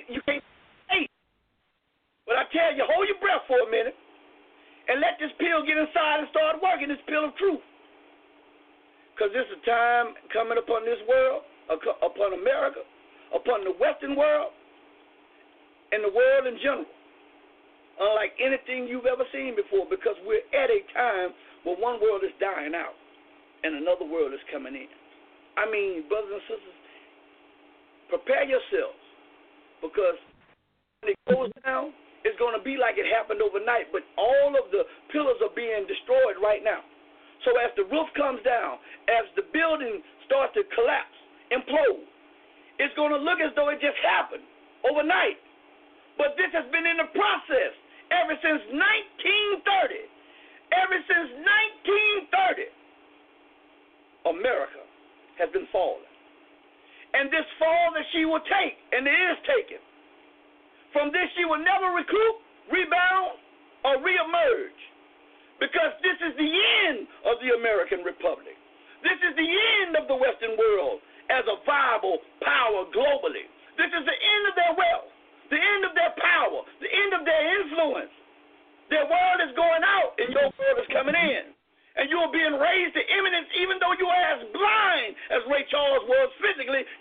But I tell you, hold your breath for a minute and let this pill get inside and start working, this pill of truth. Because this is a time coming upon this world, upon America, upon the Western world, and the world in general. Unlike anything you've ever seen before, because we're at a time where one world is dying out and another world is coming in. I mean, brothers and sisters, prepare yourselves, because when it goes down, it's going to be like it happened overnight, but all of the pillars are being destroyed right now. So as the roof comes down, as the building starts to collapse, implode, it's going to look as though it just happened overnight. But this has been in the process ever since 1930. Ever since 1930, America has been falling. And this fall that she will take, and it is taken, from this she will never recoup, rebound, or reemerge. Because this is the end of the American Republic. This is the end of the Western world as a viable power globally. This is the end of their wealth, the end of their power, the end of their influence. Their world is going out and your world is coming in. And you are being raised to eminence even though you are as blind as Ray Charles was physically.